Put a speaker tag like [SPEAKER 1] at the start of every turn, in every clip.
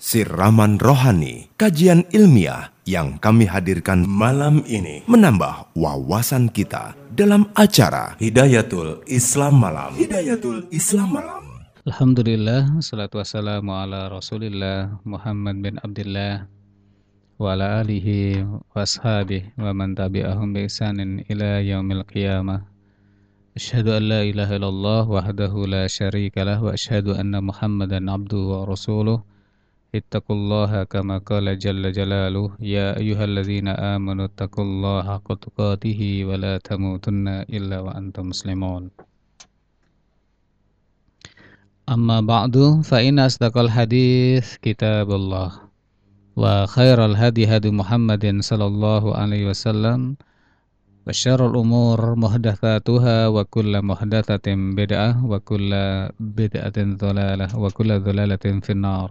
[SPEAKER 1] siraman rohani, kajian ilmiah yang kami hadirkan malam ini menambah wawasan kita dalam acara Hidayatul Islam Malam. Hidayatul Islam Malam.
[SPEAKER 2] Alhamdulillah, salatu wassalamu ala Rasulillah Muhammad bin Abdullah wa ala alihi wa ashabihi wa man tabi'ahum bi ihsanin ila yaumil qiyamah. Asyhadu an la ilaha illallah wahdahu la syarika lah wa asyhadu anna Muhammadan abduhu wa rasuluh. Ittaqullaha kama qala jalla jalaluh ya ayyuhalladzina amanu ittaqullaha haqqa tuqatih wa la tamutunna illa wa antum muslimun. Amma ba'du fa inna asdaqal hadits kitabullah wa khairal hadi hadi Muhammadin sallallahu alaihi wasallam wa syarrul umur muhdatsatuha wa kullu muhdatsatin bid'ah wa kullu bid'atin dhalalah wa kullu dhalalatin finnar.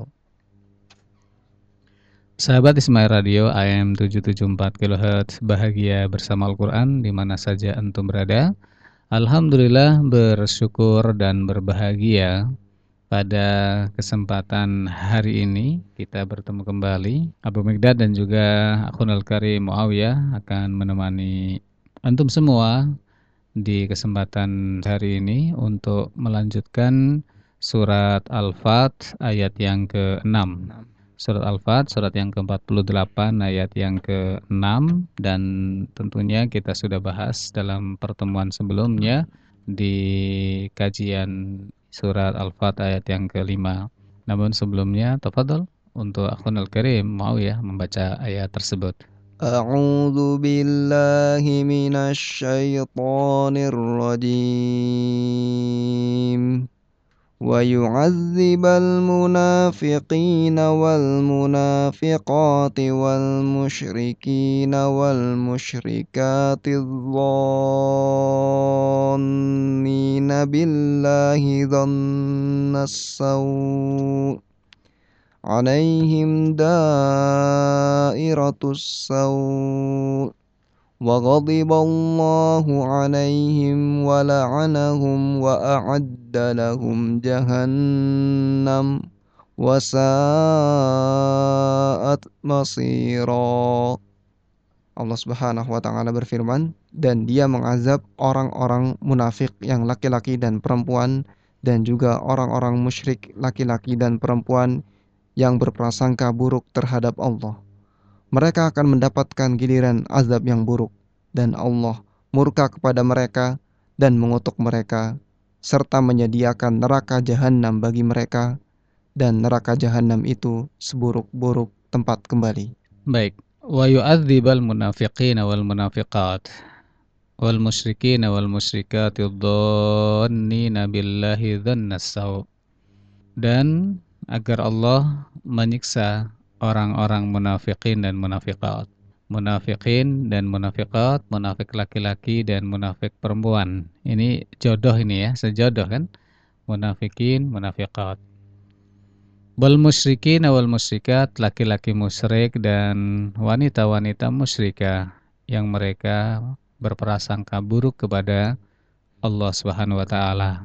[SPEAKER 2] Sahabat Ismail Radio AM 774 kHz, bahagia bersama Al-Quran di mana saja antum berada. Alhamdulillah, bersyukur dan berbahagia pada kesempatan hari ini kita bertemu kembali. Abu Migdad dan juga Akhunul Karim Muawiyah akan menemani antum semua di kesempatan hari ini untuk melanjutkan surat Al-Fat ayat yang ke-6. Surat Al-Fat, surat yang ke-48 ayat yang ke-6, dan tentunya kita sudah bahas dalam pertemuan sebelumnya di kajian surat Al-Fat ayat yang ke-5. Namun sebelumnya, tafadhol untuk Akhunul Karim Muawiyah membaca ayat tersebut.
[SPEAKER 3] A'udzu billahi minasy syaithanir rajim. وَيُعَذِّبَ الْمُنَافِقِينَ وَالْمُنَافِقَاتِ وَالْمُشْرِكِينَ وَالْمُشْرِكَاتِ الظَّانِّينَ بِاللَّهِ ظَنَّ السَّوْءِ عَلَيْهِمْ دَائِرَةُ السَّوْءِ وَغَضِبَ اللَّهُ عَلَيْهِمْ وَلَعَنَهُمْ وَأَعَدَّ لَهُمْ جَهَنَّمَ وَسَاءَتْ مَصِيرًا. Allah Subhanahu wa taala berfirman, dan Dia mengazab orang-orang munafik yang laki-laki dan perempuan, dan juga orang-orang musyrik laki-laki dan perempuan yang berprasangka buruk terhadap Allah. Mereka akan mendapatkan giliran azab yang buruk, dan Allah murka kepada mereka dan mengutuk mereka, serta menyediakan neraka jahanam bagi mereka, dan neraka jahanam itu seburuk-buruk tempat kembali.
[SPEAKER 2] Baik, wa yu'adzibal munafiqina wal munafiqat wal musyrikina wal musyrikati dhannina billahi dhannas saw, dan agar Allah menyiksa orang-orang munafikin dan munafiqat. Munafikin dan munafiqat, munafik laki-laki dan munafik perempuan. Ini jodoh ini ya, sejodoh kan? Munafikin, munafiqat. Wal musyrikin wal musyrikat, laki-laki musyrik dan wanita-wanita musyrikah yang mereka berprasangka buruk kepada Allah Subhanahu wa taala.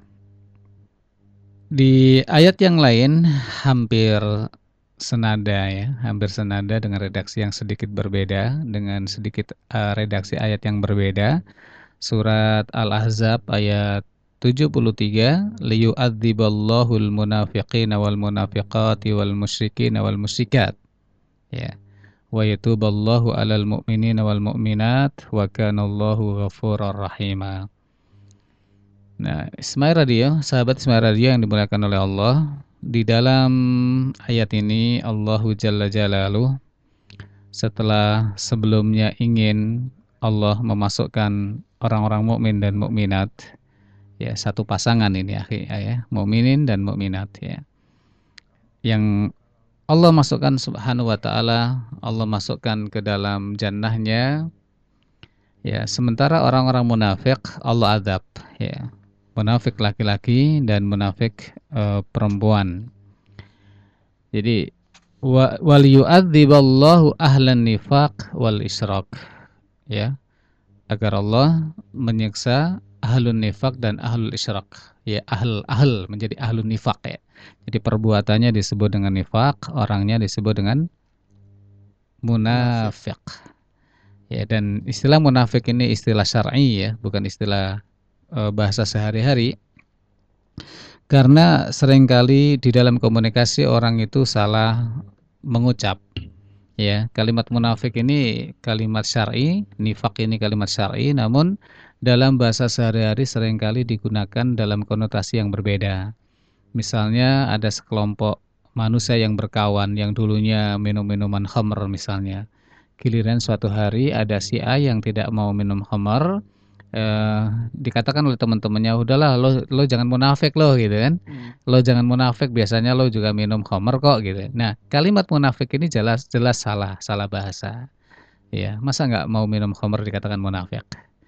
[SPEAKER 2] Di ayat yang lain hampir senada ya, hampir senada dengan redaksi yang sedikit berbeda, dengan sedikit redaksi ayat yang berbeda. Surat Al-Ahzab ayat 73, liyu'adziballahul munafiqina wal munafiqati wal musyrikina wal musyrikat. Ya. Wa yatuballahu 'alal mu'minina wal mu'minat wa kanallahu ghafurur rahima. Nah, Ismail Radio, sahabat Ismail Radio yang dimuliakan oleh Allah, di dalam ayat ini Allahu Jalla Jalaluh setelah sebelumnya ingin Allah memasukkan orang-orang mukmin dan mukminat, ya satu pasangan ini ya, mukminin dan mukminat ya, yang Allah masukkan Subhanahu wa taala, Allah masukkan ke dalam jannahnya ya, sementara orang-orang munafik Allah azab ya. Munafik laki-laki dan munafik perempuan. Jadi wal yu'adziballahu ahlan nifaq wal isyraq, ya, agar Allah menyiksa ahlun nifaq dan ahlul isyraq, ya ahl menjadi ahlun nifaq ya. Jadi perbuatannya disebut dengan nifaq, orangnya disebut dengan
[SPEAKER 3] Munafik.
[SPEAKER 2] munafik. Ya, dan istilah munafik ini istilah syar'i ya, bukan istilah bahasa sehari-hari. Karena seringkali di dalam komunikasi orang itu salah mengucap. Ya, kalimat munafik ini kalimat syar'i, nifak ini kalimat syar'i, namun dalam bahasa sehari-hari seringkali digunakan dalam konotasi yang berbeda. Misalnya ada sekelompok manusia yang berkawan yang dulunya minum minuman khamr misalnya. Giliran suatu hari ada si A yang tidak mau minum khamr, dikatakan oleh teman-temannya, udahlah lo jangan munafik lo gitu kan. Lo jangan munafik, biasanya lo juga minum khamr kok gitu. Nah, kalimat munafik ini jelas salah bahasa. Ya, masa nggak mau minum khamr dikatakan munafik?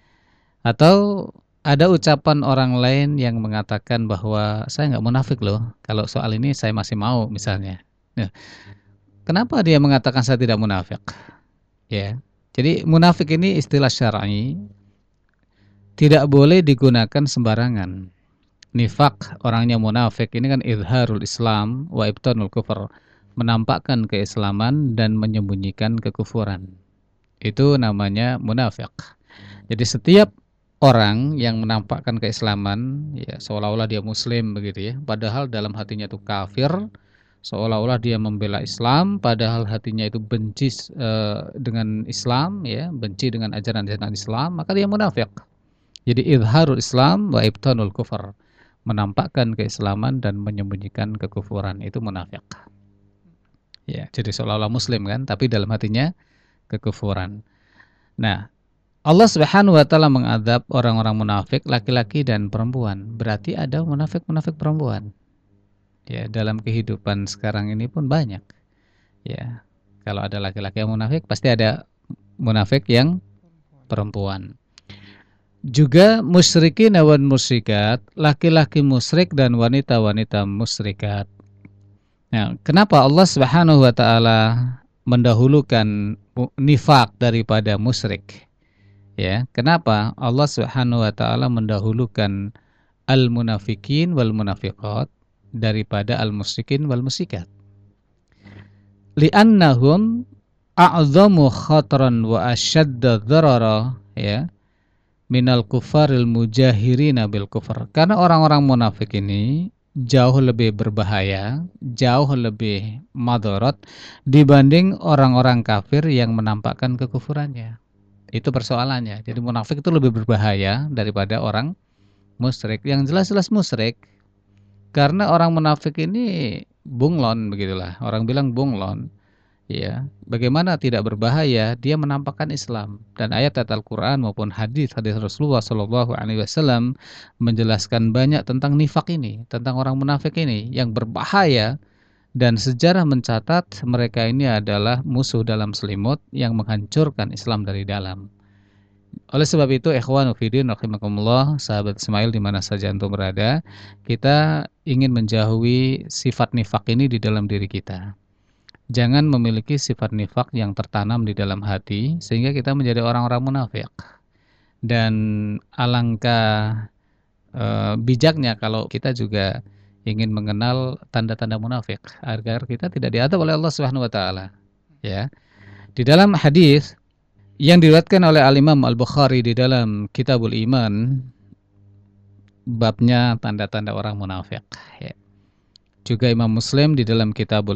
[SPEAKER 2] Atau ada ucapan orang lain yang mengatakan bahwa saya nggak munafik loh, kalau soal ini saya masih mau misalnya. Nah, kenapa dia mengatakan saya tidak munafik? Ya, jadi munafik ini istilah syar'i, tidak boleh digunakan sembarangan. Nifak, orangnya munafik, ini kan izharul Islam wa ibtanul kufur, menampakkan keislaman dan menyembunyikan kekufuran. Itu namanya munafik. Jadi setiap orang yang menampakkan keislaman, ya seolah-olah dia muslim begitu ya, padahal dalam hatinya itu kafir, seolah-olah dia membela Islam, padahal hatinya itu benci dengan Islam, ya, benci dengan ajaran-ajaran Islam, maka dia munafik. Jadi izharul Islam wa ibtanul kufur, menampakkan keislaman dan menyembunyikan kekufuran, itu munafik. Ya, jadi seolah-olah muslim kan, tapi dalam hatinya kekufuran. Nah, Allah Subhanahu wa taala mengadab orang-orang munafik laki-laki dan perempuan. Berarti ada munafik-munafik perempuan. Ya, dalam kehidupan sekarang ini pun banyak. Ya. Kalau ada laki-laki yang munafik, pasti ada munafik yang perempuan. Juga musyrikin wan musyrikat, laki-laki musyrik dan wanita-wanita musyrikat. Nah, kenapa Allah Subhanahu wa taala mendahulukan nifak daripada musyrik? Ya, kenapa Allah Subhanahu wa taala mendahulukan al-munafikin wal munafiqat daripada al-musyrikin wal musyrikat? Li'annahum a'zamu khatran wa ashadda dharara, ya, minal kufaril mujahirina bil kufar. Karena orang-orang munafik ini jauh lebih berbahaya, jauh lebih madarat dibanding orang-orang kafir yang menampakkan kekufurannya. Itu persoalannya. Jadi munafik itu lebih berbahaya daripada orang musyrik. Yang jelas-jelas musyrik. Karena orang munafik ini bunglon begitulah. Orang bilang bunglon. Ya, bagaimana tidak berbahaya? Dia menampakkan Islam, dan ayat Al-Qur'an maupun hadis Rasulullah SAW menjelaskan banyak tentang nifak ini, tentang orang munafik ini yang berbahaya, dan sejarah mencatat mereka ini adalah musuh dalam selimut yang menghancurkan Islam dari dalam. Oleh sebab itu, ikhwanu fiddin rahimakumullah, sahabat Ismail di mana saja antum berada, kita ingin menjauhi sifat nifak ini di dalam diri kita. Jangan memiliki sifat nifak yang tertanam di dalam hati sehingga kita menjadi orang-orang munafik. Dan alangkah bijaknya kalau kita juga ingin mengenal tanda-tanda munafik agar kita tidak diadab oleh Allah Subhanahu wa taala. Ya. Di dalam hadis yang diriwayatkan oleh Al-Imam Al-Bukhari di dalam Kitabul Iman, babnya tanda-tanda orang munafik, ya. Juga Imam Muslim di dalam Kitabul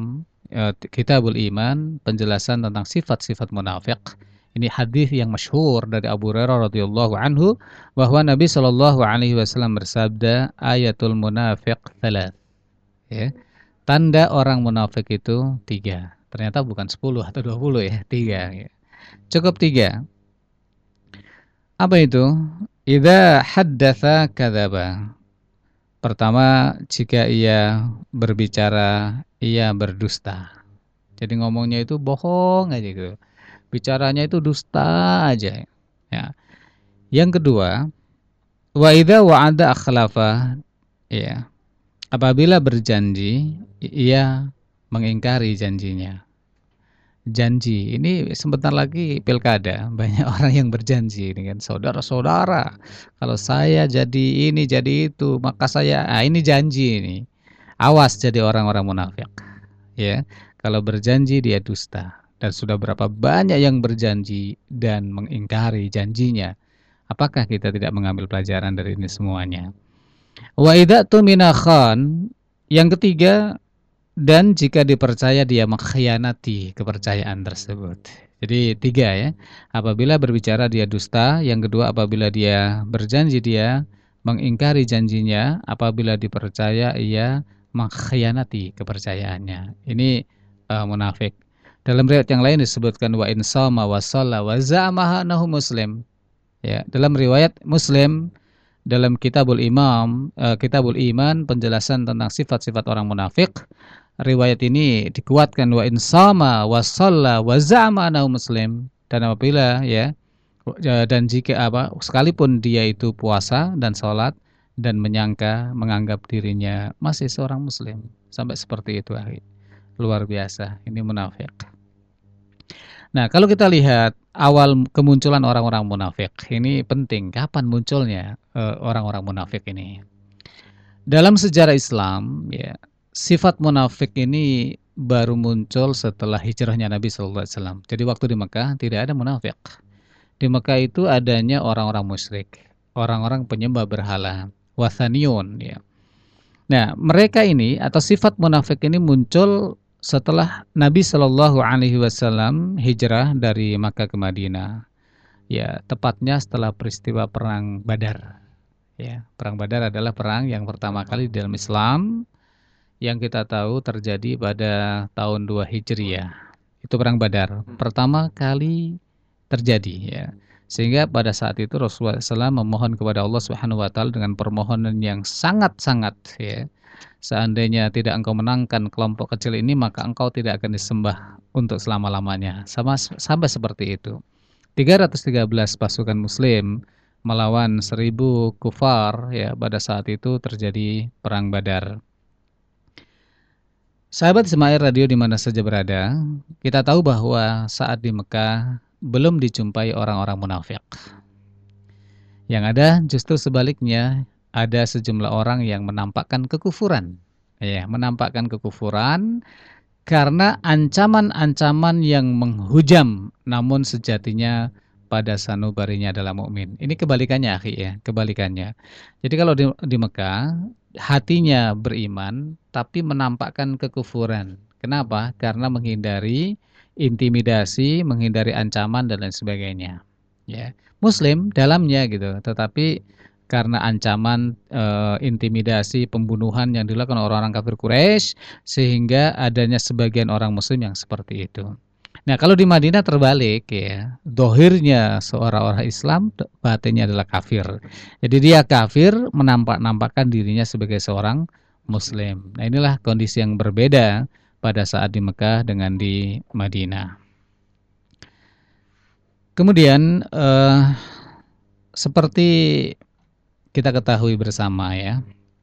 [SPEAKER 2] Iman, penjelasan tentang sifat-sifat munafik. Ini hadis yang masyhur dari Abu Hurairah radhiyallahu anhu bahwa Nabi sallallahu alaihi wasallam bersabda, ayatul munafiq 3. Ya. Tanda orang munafik itu 3. Ternyata bukan 10 atau 20 ya, 3 ya. Cukup 3. Apa itu? Idza haddatsa kadzaba. Pertama, jika ia berbicara, ia berdusta. Jadi ngomongnya itu bohong aja gitu. Bicaranya itu dusta aja. Ya. Yang kedua, wa idza wa'ada akhlafa. Ya. Apabila berjanji, ia mengingkari janjinya. Janji, ini sebentar lagi pilkada, banyak orang yang berjanji dengan saudara-saudara, kalau saya jadi ini, jadi itu, maka saya, ini janji ini. Awas jadi orang-orang munafik, ya. Kalau berjanji dia dusta, dan sudah berapa banyak yang berjanji dan mengingkari janjinya. Apakah kita tidak mengambil pelajaran dari ini semuanya? Wa idza tumina khan, yang ketiga, dan jika dipercaya dia mengkhianati kepercayaan tersebut. Jadi 3 ya. Apabila berbicara dia dusta, yang kedua apabila dia berjanji dia mengingkari janjinya, apabila dipercaya ia mengkhianati kepercayaannya. Ini munafik. Dalam riwayat yang lain disebutkan wa in shama wa shalla wa za'ama annahu muslim. Ya, dalam riwayat Muslim dalam Kitabul Iman penjelasan tentang sifat-sifat orang munafik. Riwayat ini dikuatkan wa in shama wa shalla wa za'ama annahu muslim, dan apabila dan jika sekalipun dia itu puasa dan salat dan menganggap dirinya masih seorang muslim, sampai seperti itu, akhi. Luar biasa, ini munafik. Nah, kalau kita lihat awal kemunculan orang-orang munafik, ini penting. Kapan munculnya orang-orang munafik ini? Dalam sejarah Islam, ya, sifat munafik ini baru muncul setelah hijrahnya Nabi SAW. Jadi waktu di Mekah tidak ada munafik. Di Mekah itu adanya orang-orang musyrik, orang-orang penyembah berhala, wathaniyun. Ya. Nah, mereka ini atau sifat munafik ini muncul setelah Nabi Shallallahu Alaihi Wasallam hijrah dari Makkah ke Madinah, ya tepatnya setelah peristiwa perang Badar. Ya, perang Badar adalah perang yang pertama kali di dalam Islam yang kita tahu terjadi pada tahun 2 Hijriah. Itu perang Badar pertama kali terjadi, ya. Sehingga pada saat itu Rasulullah SAW memohon kepada Allah Subhanahu Wa Taala dengan permohonan yang sangat-sangat, ya. Seandainya tidak engkau menangkan kelompok kecil ini, maka engkau tidak akan disembah untuk selama-lamanya. Sampai seperti itu. 313 pasukan muslim melawan 1000 kufar, ya, pada saat itu terjadi perang Badar. Sahabat Ismail Radio di mana saja berada, kita tahu bahwa saat di Mekah belum dijumpai orang-orang munafik. Yang ada justru sebaliknya, ada sejumlah orang yang menampakkan kekufuran. Ya, menampakkan kekufuran karena ancaman-ancaman yang menghujam, namun sejatinya pada sanubarinya adalah mukmin. Ini kebalikannya, akhi, ya, kebalikannya. Jadi kalau di Mekah hatinya beriman tapi menampakkan kekufuran. Kenapa? Karena menghindari intimidasi, menghindari ancaman dan lain sebagainya. Ya, Muslim dalamnya gitu, tetapi karena ancaman, intimidasi, pembunuhan yang dilakukan orang-orang kafir Quraisy, sehingga adanya sebagian orang Muslim yang seperti itu. Nah, kalau di Madinah terbalik, ya, dohirnya seorang orang Islam, batinnya adalah kafir. Jadi dia kafir menampakkan dirinya sebagai seorang Muslim. Nah, inilah kondisi yang berbeda pada saat di Mekah dengan di Madinah. Kemudian seperti kita ketahui bersama, ya,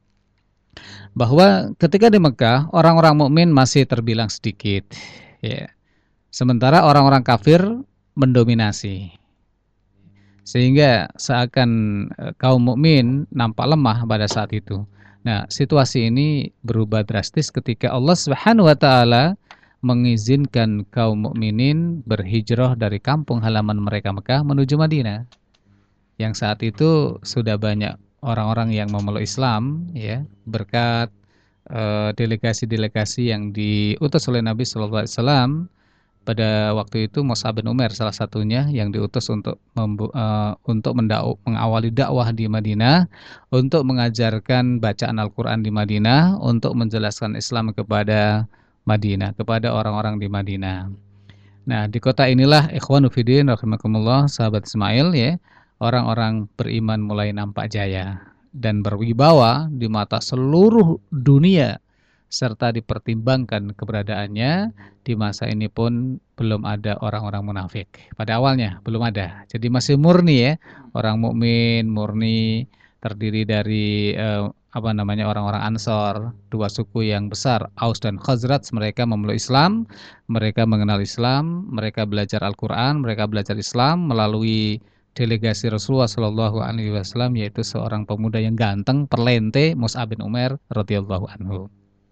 [SPEAKER 2] bahwa ketika di Mekah orang-orang mukmin masih terbilang sedikit, ya. Sementara orang-orang kafir mendominasi. Sehingga seakan kaum mukmin nampak lemah pada saat itu. Nah, situasi ini berubah drastis ketika Allah Subhanahu wa taala mengizinkan kaum mukminin berhijrah dari kampung halaman mereka Mekah menuju Madinah. Yang saat itu sudah banyak orang-orang yang memeluk Islam, ya, berkat delegasi-delegasi yang diutus oleh Nabi sallallahu alaihi wasallam. Pada waktu itu Mus'ab bin Umair salah satunya yang diutus untuk mengawali dakwah di Madinah, untuk mengajarkan bacaan Al-Qur'an di Madinah, untuk menjelaskan Islam kepada Madinah, kepada orang-orang di Madinah. Nah, di kota inilah ikhwanu fiddin rahimakumullah, sahabat Ismail, ya, orang-orang beriman mulai nampak jaya dan berwibawa di mata seluruh dunia, serta dipertimbangkan keberadaannya. Di masa ini pun belum ada orang-orang munafik. Pada awalnya belum ada. Jadi masih murni, ya, orang mukmin, murni, terdiri dari orang-orang Ansor, dua suku yang besar, Aus dan Khazraj. Mereka memeluk Islam, mereka mengenal Islam, mereka belajar Al-Quran, mereka belajar Islam melalui delegasi Rasulullah Shallallahu Alaihi Wasallam, yaitu seorang pemuda yang ganteng, perlente, Mus'ab bin Umair radhiyallahu anhu.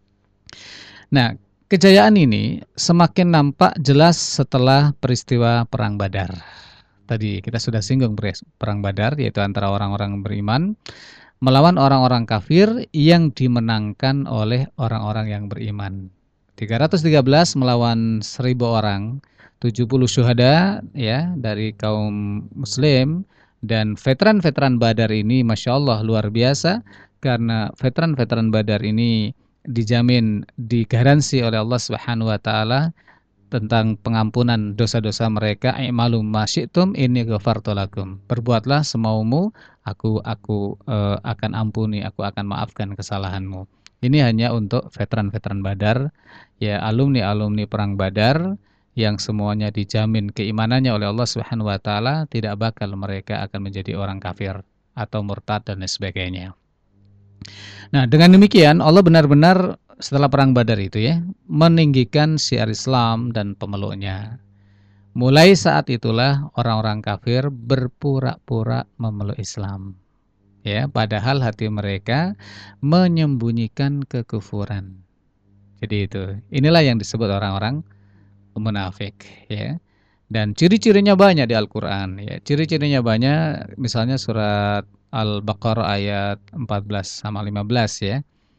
[SPEAKER 2] Nah, kejayaan ini semakin nampak jelas setelah peristiwa Perang Badar. Tadi kita sudah singgung Perang Badar, yaitu antara orang-orang beriman melawan orang-orang kafir yang dimenangkan oleh orang-orang yang beriman. 313 melawan 1000 orang, 70 syuhada ya dari kaum muslim, dan veteran-veteran Badar ini Masya Allah luar biasa, karena veteran-veteran Badar ini dijamin, digaransi oleh Allah Subhanahu wa taala tentang pengampunan dosa-dosa mereka. I'malu ma syi'tum inni ghafartu lakum. Berbuatlah semaumu, aku akan ampuni, aku akan maafkan kesalahanmu. Ini hanya untuk veteran-veteran Badar, ya, alumni-alumni perang Badar yang semuanya dijamin keimanannya oleh Allah Subhanahu wa taala, tidak bakal mereka akan menjadi orang kafir atau murtad dan sebagainya. Nah, dengan demikian Allah benar-benar setelah perang Badar itu ya, meninggikan syiar Islam dan pemeluknya. Mulai saat itulah orang-orang kafir berpura-pura memeluk Islam. Ya, padahal hati mereka menyembunyikan kekufuran. Jadi itu. Inilah yang disebut orang-orang munafik, ya. Dan ciri-cirinya banyak di Al-Qur'an, ya. Ciri-cirinya banyak, misalnya surat Al-Baqarah ayat 14 sama 15 ya.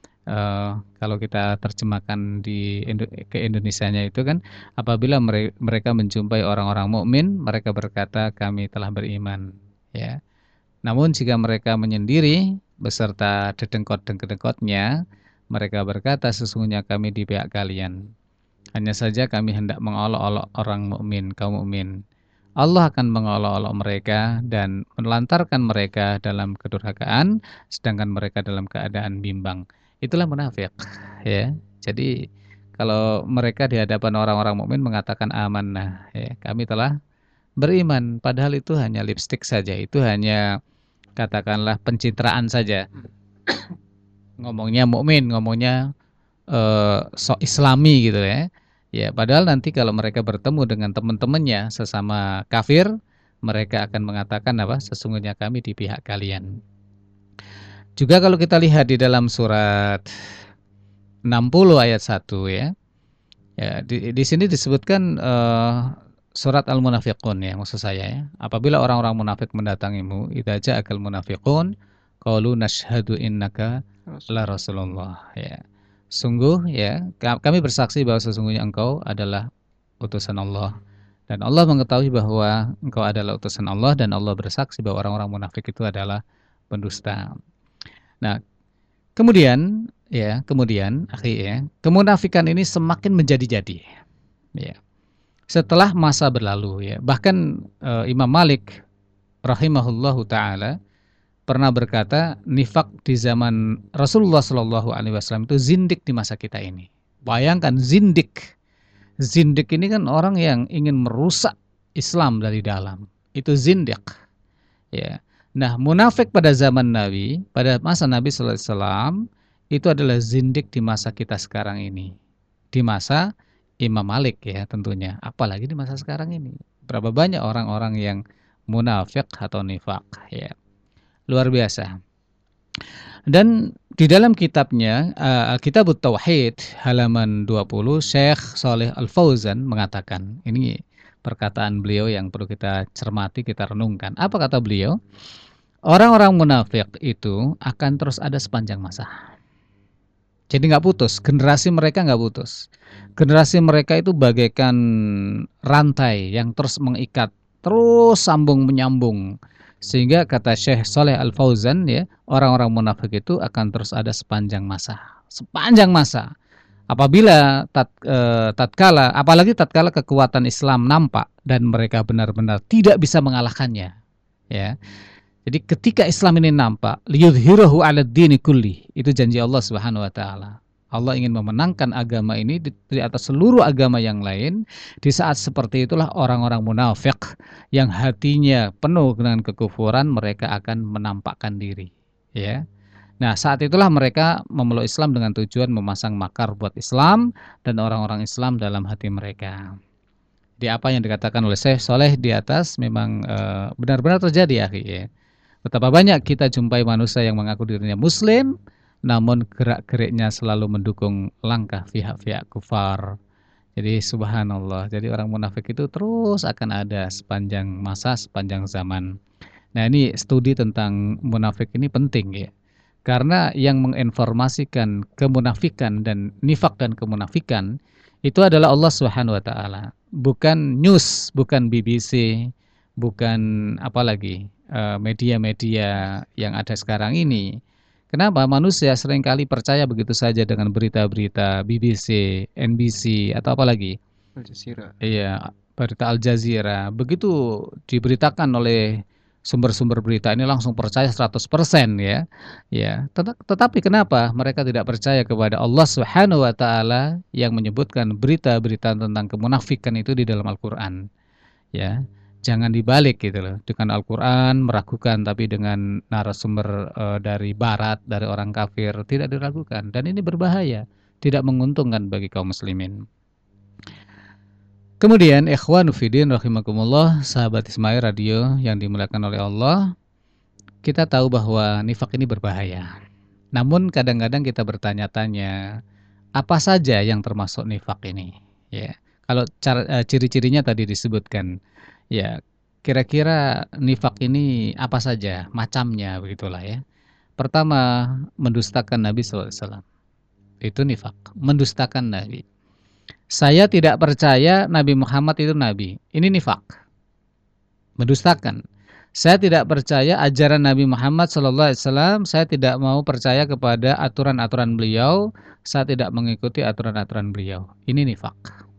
[SPEAKER 2] Kalau kita terjemahkan ke Indonesianya itu kan, apabila mereka menjumpai orang-orang mukmin, mereka berkata kami telah beriman, ya. Namun jika mereka menyendiri beserta dedengkot-dedengkotnya, mereka berkata sesungguhnya kami di pihak kalian. Hanya saja kami hendak mengolok-olok orang mukmin, kaum mukmin. Allah akan mengolok-olok mereka dan menelantarkan mereka dalam kedurhakaan, sedangkan mereka dalam keadaan bimbang. Itulah munafik, ya. Jadi kalau mereka di hadapan orang-orang mukmin mengatakan amanah, ya, kami telah beriman, padahal itu hanya lipstik saja, itu hanya katakanlah pencitraan saja. Ngomongnya mukmin, ngomongnya sok Islami gitu ya. Ya, padahal nanti kalau mereka bertemu dengan teman-temannya sesama kafir, mereka akan mengatakan apa? Sesungguhnya kami di pihak kalian. Juga kalau kita lihat di dalam surat 60 ayat 1 ya. Ya, di sini disebutkan surat Al-Munafiqun ya, maksud saya ya. Apabila orang-orang munafik mendatangimu, idza ja'akal munafiqun qalu nashhadu innaka la Rasulullah ya. Sungguh ya, kami bersaksi bahwa sesungguhnya engkau adalah utusan Allah, dan Allah mengetahui bahwa engkau adalah utusan Allah, dan Allah bersaksi bahwa orang-orang munafik itu adalah pendusta. Nah, kemudian akhi ya, kemunafikan ini semakin menjadi-jadi. Ya. Setelah masa berlalu ya. Bahkan Imam Malik rahimahullahu taala pernah berkata, nifak di zaman Rasulullah Shallallahu alaihi wasallam itu zindik di masa kita ini. Bayangkan zindik. Zindik ini kan orang yang ingin merusak Islam dari dalam. Itu zindik. Ya. Nah, munafik pada zaman Nabi, pada masa Nabi sallallahu alaihi wasallam itu adalah zindik di masa kita sekarang ini. Di masa Imam Malik ya tentunya, apalagi di masa sekarang ini. Berapa banyak orang-orang yang munafik atau nifak ya. Luar biasa. Dan di dalam kitabnya Kitabut Tauhid halaman 20, Syekh Shalih Al-Fauzan mengatakan, ini perkataan beliau yang perlu kita cermati, kita renungkan. Apa kata beliau? Orang-orang munafik itu akan terus ada sepanjang masa. Jadi nggak putus, generasi mereka nggak putus. Generasi mereka itu bagaikan rantai yang terus mengikat, terus sambung menyambung. Sehingga kata Syekh Shalih Al-Fauzan ya, orang-orang munafik itu akan terus ada sepanjang masa. Sepanjang masa. Apabila apalagi tatkala kekuatan Islam nampak dan mereka benar-benar tidak bisa mengalahkannya. Ya. Jadi ketika Islam ini nampak, liyudhhirahu 'alad dini kulli, itu janji Allah Subhanahu wa taala. Allah ingin memenangkan agama ini di atas seluruh agama yang lain. Di saat seperti itulah orang-orang munafik yang hatinya penuh dengan kekufuran, mereka akan menampakkan diri. ya. Nah, saat itulah mereka memeluk Islam dengan tujuan memasang makar buat Islam dan orang-orang Islam dalam hati mereka. Di apa yang dikatakan oleh Syekh Soleh di atas memang benar-benar terjadi, akhi, ya. Betapa banyak kita jumpai manusia yang mengaku dirinya Muslim, namun gerak-geriknya selalu mendukung langkah pihak-pihak kufar. Jadi subhanallah, jadi orang munafik itu terus akan ada sepanjang masa, sepanjang zaman. Nah, ini studi tentang munafik ini penting, ya. Karena yang menginformasikan kemunafikan dan nifak dan kemunafikan itu adalah Allah Subhanahu wa taala. Bukan news, bukan BBC, bukan apalagi media-media yang ada sekarang ini. Kenapa manusia seringkali percaya begitu saja dengan berita-berita BBC, NBC atau apalagi?
[SPEAKER 3] Al Jazeera.
[SPEAKER 2] Iya, berita Al Jazeera. Begitu diberitakan oleh sumber-sumber berita ini langsung percaya 100%, ya. Ya, tetapi kenapa mereka tidak percaya kepada Allah Subhanahu wa taala yang menyebutkan berita-berita tentang kemunafikan itu di dalam Al-Qur'an, ya. Jangan dibalik gitu loh. Dengan Al-Qur'an meragukan, tapi dengan narasumber dari barat, dari orang kafir tidak diragukan, dan ini berbahaya, tidak menguntungkan bagi kaum muslimin. Kemudian ikhwanu fiddin rahimakumullah, sahabat Ismail Radio yang dimuliakan oleh Allah, kita tahu bahwa nifak ini berbahaya. Namun kadang-kadang kita bertanya-tanya, apa saja yang termasuk nifak ini? Ya, kalau ciri-cirinya tadi disebutkan, ya, kira-kira nifak ini apa saja macamnya, begitulah ya. Pertama, mendustakan Nabi SAW. Itu nifak, mendustakan Nabi. Saya tidak percaya Nabi Muhammad itu Nabi. Ini nifak. Mendustakan. Saya tidak percaya ajaran Nabi Muhammad SAW. Saya tidak mau percaya kepada aturan-aturan beliau. Saya tidak mengikuti aturan-aturan beliau. Ini nifak.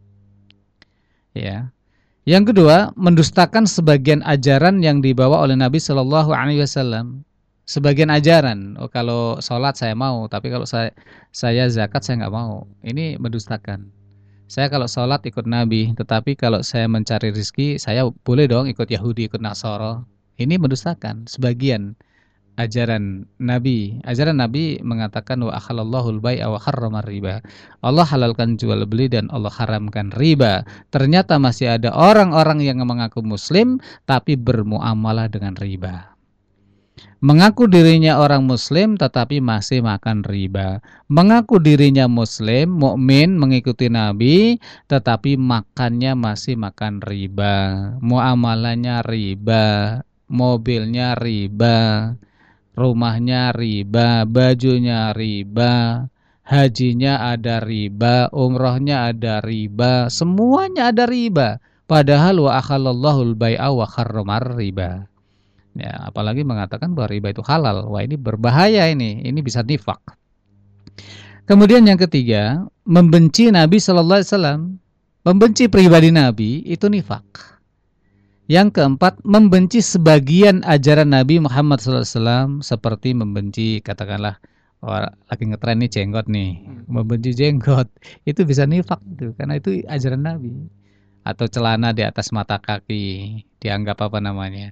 [SPEAKER 2] Ya. Yang kedua, mendustakan sebagian ajaran yang dibawa oleh Nabi SAW. Sebagian ajaran. Oh, kalau sholat saya mau, tapi kalau saya zakat saya nggak mau. Ini mendustakan. Saya kalau sholat ikut Nabi, tetapi kalau saya mencari rezeki, saya boleh dong ikut Yahudi, ikut Nasara. Ini mendustakan sebagian ajaran Nabi. Ajaran Nabi mengatakan wa akhalallahu al-bai'a wa harrama riba. Allah halalkan jual beli dan Allah haramkan riba. Ternyata masih ada orang-orang yang mengaku muslim tapi bermuamalah dengan riba. Mengaku dirinya orang muslim tetapi masih makan riba. Mengaku dirinya muslim, mukmin, mengikuti Nabi, tetapi makannya masih makan riba. Muamalahnya riba, mobilnya riba, rumahnya riba, bajunya riba, hajinya ada riba, umrohnya ada riba, semuanya ada riba. Padahal wa akhalallahu al-bai'a wa harramar riba. Ya, apalagi mengatakan bahwa riba itu halal. Wah, ini berbahaya ini. Ini bisa nifak. Kemudian yang ketiga, membenci Nabi sallallahu alaihi wasallam. Membenci pribadi Nabi itu nifak. Yang keempat, membenci sebagian ajaran Nabi Muhammad sallallahu alaihi wasallam seperti membenci, katakanlah lagi ngetren nih jenggot nih. Membenci jenggot. Itu bisa nifak itu karena itu ajaran Nabi. Atau celana di atas mata kaki dianggap apa namanya?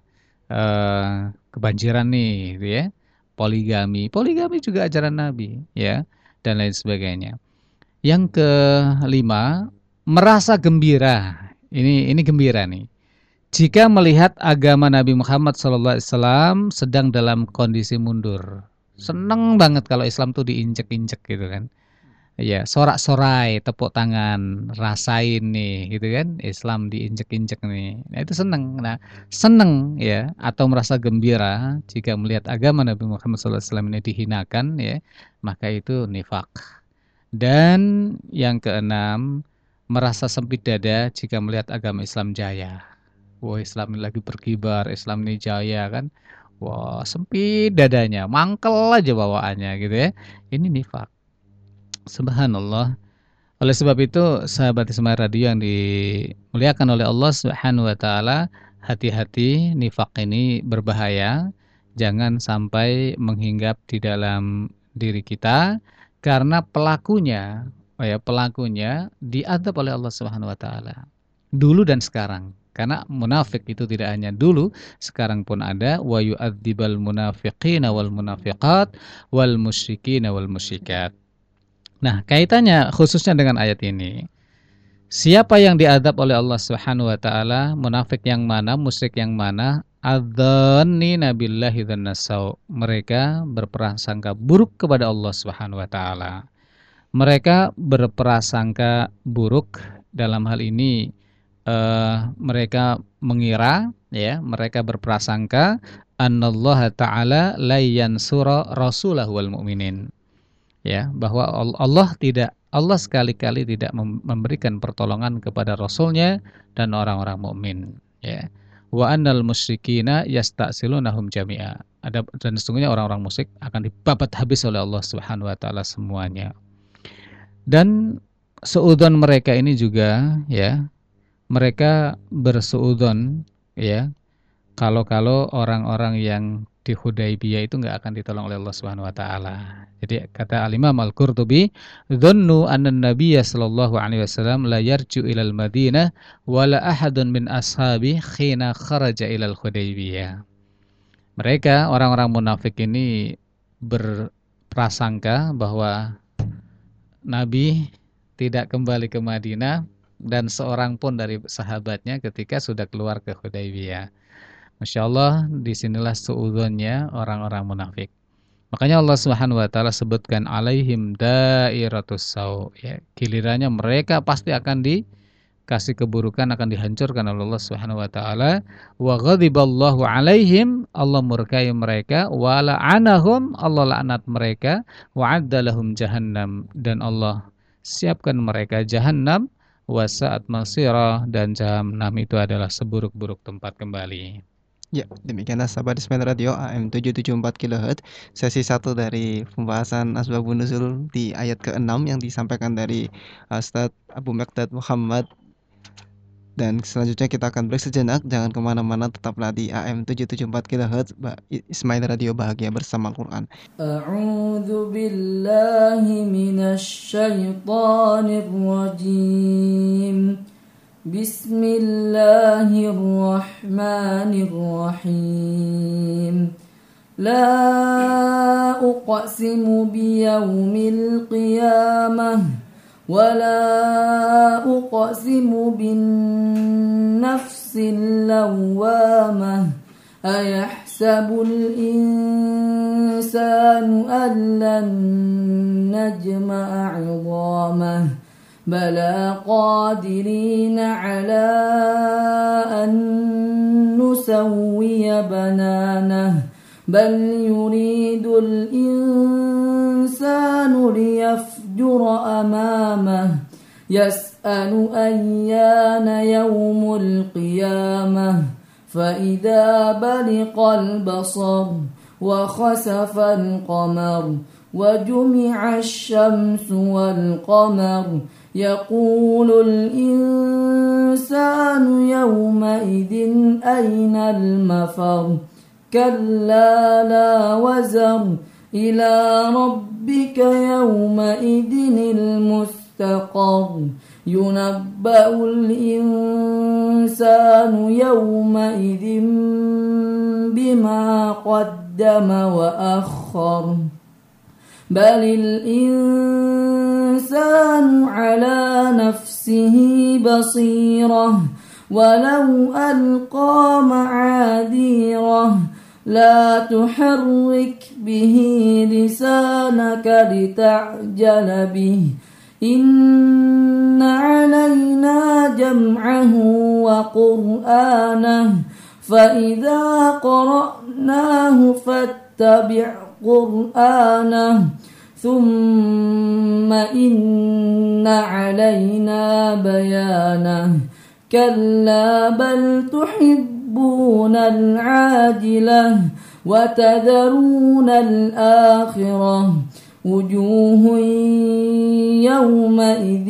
[SPEAKER 2] Kebanjiran nih gitu ya. Poligami juga ajaran Nabi ya, dan lain sebagainya. Yang kelima, merasa gembira. Ini gembira nih jika melihat agama Nabi Muhammad SAW sedang dalam kondisi mundur. Seneng banget kalau Islam tuh diinjek-injek gitu kan. Ya, sorak-sorai, tepuk tangan, rasain nih, gitu kan? Islam diinjek-injek nih. Nah, itu seneng. Nah, seneng ya, atau merasa gembira jika melihat agama Nabi Muhammad SAW ini dihinakan, ya, maka itu nifak. Dan yang keenam, merasa sempit dada jika melihat agama Islam jaya. Wah, Islam ini lagi berkibar, Islam ini jaya kan? Wah, sempit dadanya, mangkel aja bawaannya, gitu ya. Ini nifak. Subhanallah. Oleh sebab itu, sahabat Ismail Radio yang dimuliakan oleh Allah Subhanahu wa taala, hati-hati, nifak ini berbahaya. Jangan sampai menghinggap di dalam diri kita karena pelakunya diadab oleh Allah Subhanahu wa taala. Dulu dan sekarang, Karena munafik itu tidak hanya dulu, sekarang pun ada. Wa yu'adzibal munafiqina wal munafiqat wal musyrikina wal musyrikat. Nah, kaitannya khususnya dengan ayat ini. Siapa yang diadab oleh Allah Subhanahu wa taala? Munafik yang mana? Musyrik yang mana? Adzannina billahi dzannasau. Mereka berprasangka buruk kepada Allah Subhanahu wa taala. Mereka berprasangka buruk dalam hal ini mereka mengira, ya, mereka berprasangka annallaha ta'ala la yansura rasulahu wal mu'minin. Ya, bahwa Allah sekali-kali tidak memberikan pertolongan kepada rasulnya dan orang-orang mukmin, ya. Wa annal musyrikina yasta'silunahum jami'a. Dan sesungguhnya orang-orang musyrik akan dibabat habis oleh Allah Subhanahu wa taala semuanya. Dan seudon mereka ini juga, ya, mereka berseudon, ya, kalau orang-orang yang di Hudaybiyah itu enggak akan ditolong oleh Allah Subhanahu wa taala. Jadi kata Al-Imam Al-Qurtubi, "Dzannu anna an-nabiyya sallallahu alaihi wasallam la yarju ilal Madinah wa la ahadun min ashabi khina kharaja ilal Hudaybiyah." Mereka orang-orang munafik ini berprasangka bahwa Nabi tidak kembali ke Madinah dan seorang pun dari sahabatnya ketika sudah keluar ke Hudaybiyah. Masya Allah, disinilah suudzonnya orang-orang munafik. Makanya Allah Subhanahu wa taala sebutkan alaihim dairatus sau, ya, gilirannya mereka pasti akan dikasih keburukan, akan dihancurkan oleh Allah Subhanahu wa taala. Wa ghadiballahu alaihim, Allah murkai mereka, wa la'anahum, Allah laknat mereka, wa addalahum jahannam, dan Allah siapkan mereka jahannam, wa sa'at masira, dan jahannam itu adalah seburuk-buruk tempat kembali.
[SPEAKER 3] Ya, demikianlah sahabat Ismail Radio AM 774 kHz sesi 1 dari pembahasan Asbabun Nuzul di ayat ke-6 yang disampaikan dari Ustaz Abu Miqdad Muhammad. Dan selanjutnya kita akan break sejenak, jangan kemana-mana, tetaplah di AM 774 kHz Ismail Radio, bahagia bersama Al-Quran.
[SPEAKER 4] A'udzu billahi minasy syaithanir rajim. Bismillahirrahmanirrahim. La uqsimu biyaumil qiyamah wa la uqsimu bin nafsil lawwamah. Ayahsabul insanu an lan najma'a 'idhamah. بلى قادرين على أن نسوي بنانه بل يريد الإنسان ليفجر أمامه يسأل أيان يوم القيامة فإذا برق البصر وخسف القمر وجمع الشمس والقمر يقول الإنسان يومئذ أين المفر كلا لا وزر إلى ربك يومئذ المستقر ينبأ الإنسان يومئذ بما قدم وأخر بل الإنسان على نفسه بصيرة ولو ألقى معاذيره لا تحرك به لسانك لتعجل به إن علينا جمعه وقرآنه فإذا قرأناه فاتبع قرآنه ثم إن علينا بيانه كلا بل تحبون العاجلة وتذرون الآخرة وجوه يومئذ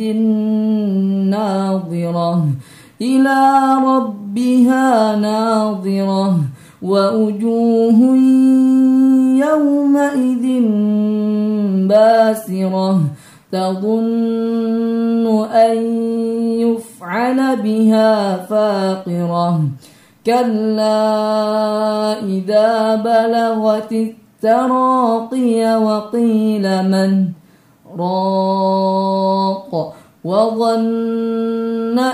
[SPEAKER 4] ناظرة إلى ربها ناظرة ووجوه يومئذ باسرة تظن أن يفعل فعل بها فاقرة كلا إذا بلغت التراقي وقيل من راق وظن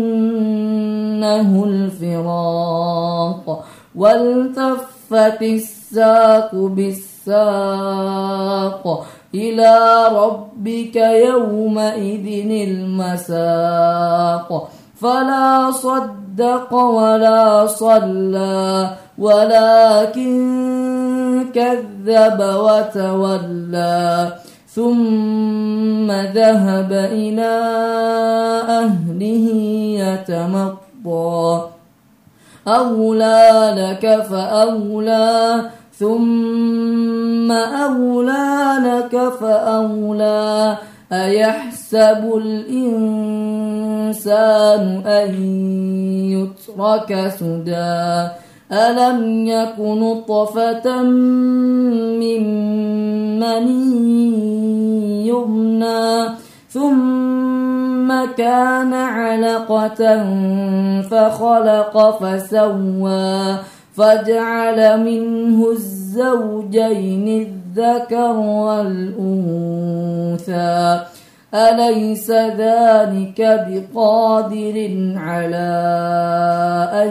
[SPEAKER 4] أنه الفراق والتفت الساق بالساق إلى ربك يومئذ المساق فلا صدق ولا صلى ولكن كذب وتولى ثم ذهب إلى أهله يتمطى أولى لك فأولى ثم أولى لك فأولى أيحسب الإنسان أن يترك سدى ألم يك نطفة من مني يمنى ثم كان علقة فخلق فسوى فجعل منه الزوجين الذكر والأنثى أليس ذلك بقادر على أن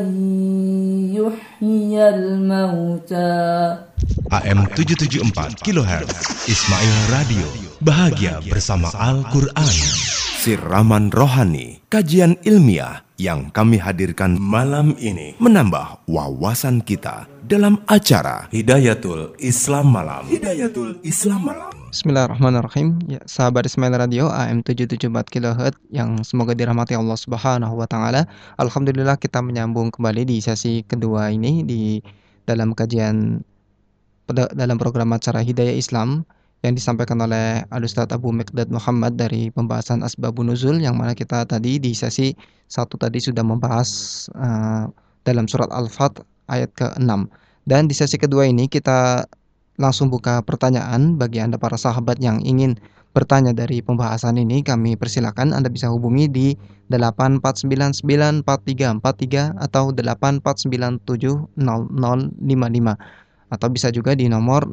[SPEAKER 4] يحيي الموتى.
[SPEAKER 1] AM 774 kHz Ismail Radio, bahagia bersama Al-Quran. Siraman rohani, kajian ilmiah yang kami hadirkan malam ini menambah wawasan kita dalam acara Hidayatul Islam Malam. Hidayatul Islam Malam.
[SPEAKER 3] Bismillahirrahmanirrahim. Ya, sahabat Ismail Radio AM 774 kHz yang semoga dirahmati Allah Subhanahu wa taala. Alhamdulillah kita menyambung kembali di sesi kedua ini dalam kajian dalam program acara Hidayah Islam yang disampaikan oleh Al-Ustadz Abu Miqdad Muhammad dari pembahasan Asbabun Nuzul, yang mana kita tadi di sesi 1 tadi sudah membahas dalam surat Al-Fat ayat ke-6. Dan di sesi kedua ini kita langsung buka pertanyaan bagi Anda para sahabat yang ingin bertanya dari pembahasan ini. Kami persilakan Anda bisa hubungi di 849943343 atau 849700055, atau bisa juga di nomor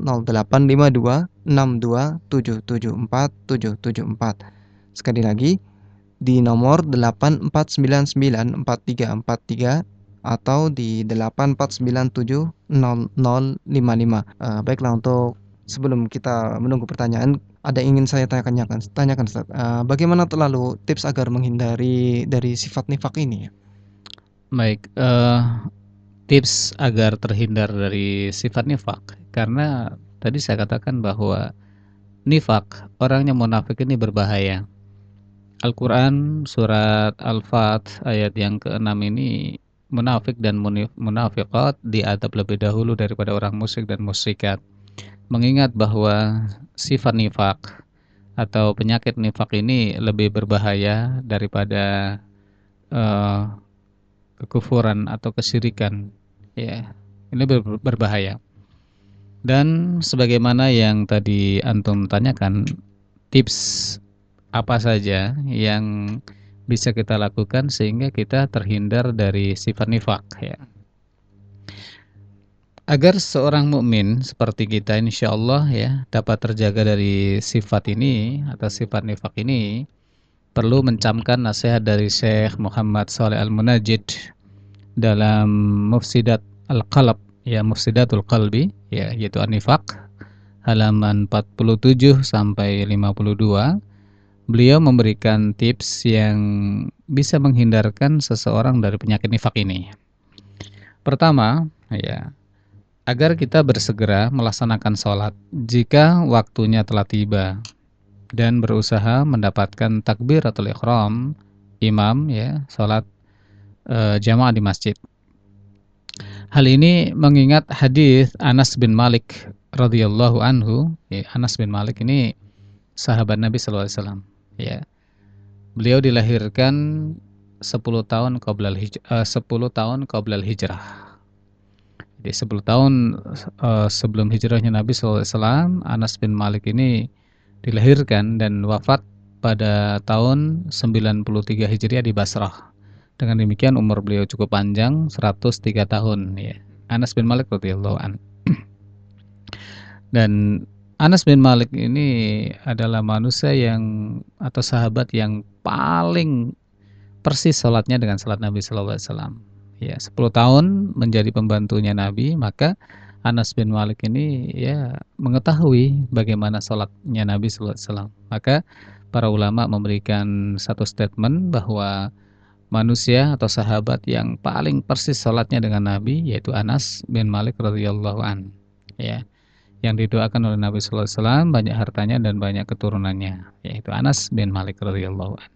[SPEAKER 3] 085262774774. Sekali lagi di nomor 849943343 atau di 849700055. Baiklah, untuk sebelum kita menunggu pertanyaan, ada yang ingin saya tanyakan Ustaz. Bagaimana terlalu tips agar menghindari dari sifat nifak ini?
[SPEAKER 2] Baik, tips agar terhindar dari sifat nifak, karena tadi saya katakan bahwa nifak, orangnya munafik ini berbahaya. Al-Quran surat Al-Fat ayat yang ke-6 ini, munafik dan munafiqat diadab lebih dahulu daripada orang musyrik dan musyrikat, mengingat bahwa sifat nifak atau penyakit nifak ini lebih berbahaya daripada kekufuran atau kesyirikan. Ya, ini berbahaya. Dan sebagaimana yang tadi antum tanyakan, tips apa saja yang bisa kita lakukan sehingga kita terhindar dari sifat nifak, ya. Agar seorang mukmin seperti kita insyaallah ya dapat terjaga dari sifat ini atau sifat nifak ini, perlu mencamkan nasihat dari Syekh Muhammad Shalih Al-Munajjid dalam Mufsidat Al-Qalb, ya, Mufsidatul Qalbi, ya, yaitu An-Nifaq, halaman 47 sampai 52. Beliau memberikan tips yang bisa menghindarkan seseorang dari penyakit nifak ini. Pertama, ya, agar kita bersegera melaksanakan sholat jika waktunya telah tiba dan berusaha mendapatkan takbiratul ihram imam, ya, sholat jamaah di masjid. Hal ini mengingat hadis Anas bin Malik radhiyallahu anhu. Ya, Anas bin Malik ini sahabat Nabi sallallahu alaihi wasallam. Ya, beliau dilahirkan 10 tahun qoblal hijrah. Jadi 10 tahun sebelum hijrahnya Nabi sallallahu alaihi wasallam, Anas bin Malik ini dilahirkan dan wafat pada tahun 93 Hijriah di Basrah. Dengan demikian umur beliau cukup panjang, 103 tahun ya. Anas bin Malik radhiyallahu an. Dan Anas bin Malik ini adalah manusia atau sahabat yang paling persis salatnya dengan salat Nabi sallallahu alaihi wasallam. Ya, 10 tahun menjadi pembantunya Nabi, maka Anas bin Malik ini ya mengetahui bagaimana salatnya Nabi sallallahu alaihi wasallam. Maka para ulama memberikan satu statement bahwa manusia atau sahabat yang paling persis salatnya dengan Nabi yaitu Anas bin Malik radhiyallahu an. Ya. Yang didoakan oleh Nabi sallallahu alaihi wasallam, banyak hartanya dan banyak keturunannya, yaitu Anas bin Malik radhiyallahu an.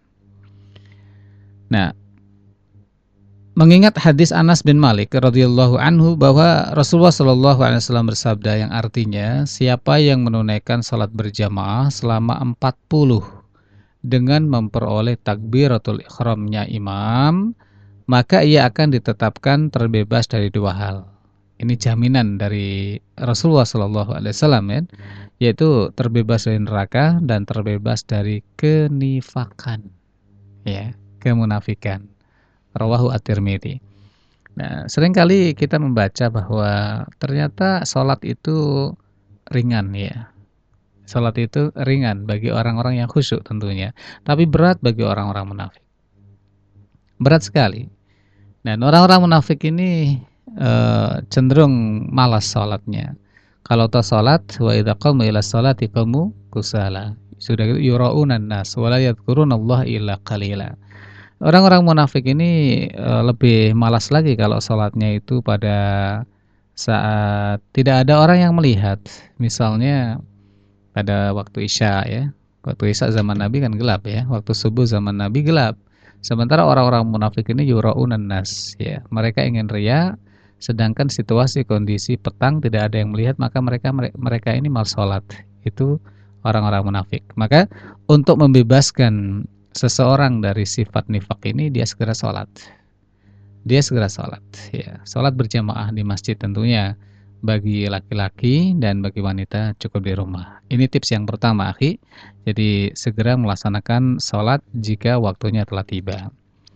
[SPEAKER 2] Nah, mengingat hadis Anas bin Malik radhiyallahu anhu bahwa Rasulullah sallallahu alaihi wasallam bersabda yang artinya siapa yang menunaikan salat berjamaah selama 40 dengan memperoleh takbiratul ihramnya imam, maka ia akan ditetapkan terbebas dari dua hal. Ini jaminan dari Rasulullah sallallahu alaihi wasallam ya, yaitu terbebas dari neraka dan terbebas dari kenifakan. Ya, kemunafikan. Rawahu At-Tirmidzi. Nah, seringkali kita membaca bahwa ternyata salat itu ringan ya. Salat itu ringan bagi orang-orang yang khusyuk tentunya, tapi berat bagi orang-orang munafik. Berat sekali. Dan orang-orang munafik ini cenderung malas salatnya. Kalau tahu salat, wa idza qamu ila sholati qamu kusala. Sudah gitu yuraunan nas wa la yadhkurunallaha illa qalila. Orang-orang munafik ini lebih malas lagi kalau salatnya itu pada saat tidak ada orang yang melihat. Misalnya pada waktu Isya ya. Waktu Isya zaman Nabi kan gelap ya. Waktu subuh zaman Nabi gelap. Sementara orang-orang munafik ini yuraunan nas ya. Mereka ingin riya, sedangkan situasi kondisi petang tidak ada yang melihat, maka mereka ini malas salat. Itu orang-orang munafik. Maka untuk membebaskan seseorang dari sifat nifak ini, dia segera salat. Dia segera salat ya. Salat berjamaah di masjid tentunya bagi laki-laki dan bagi wanita cukup di rumah. Ini tips yang pertama, akhi. Jadi segera melaksanakan salat jika waktunya telah tiba.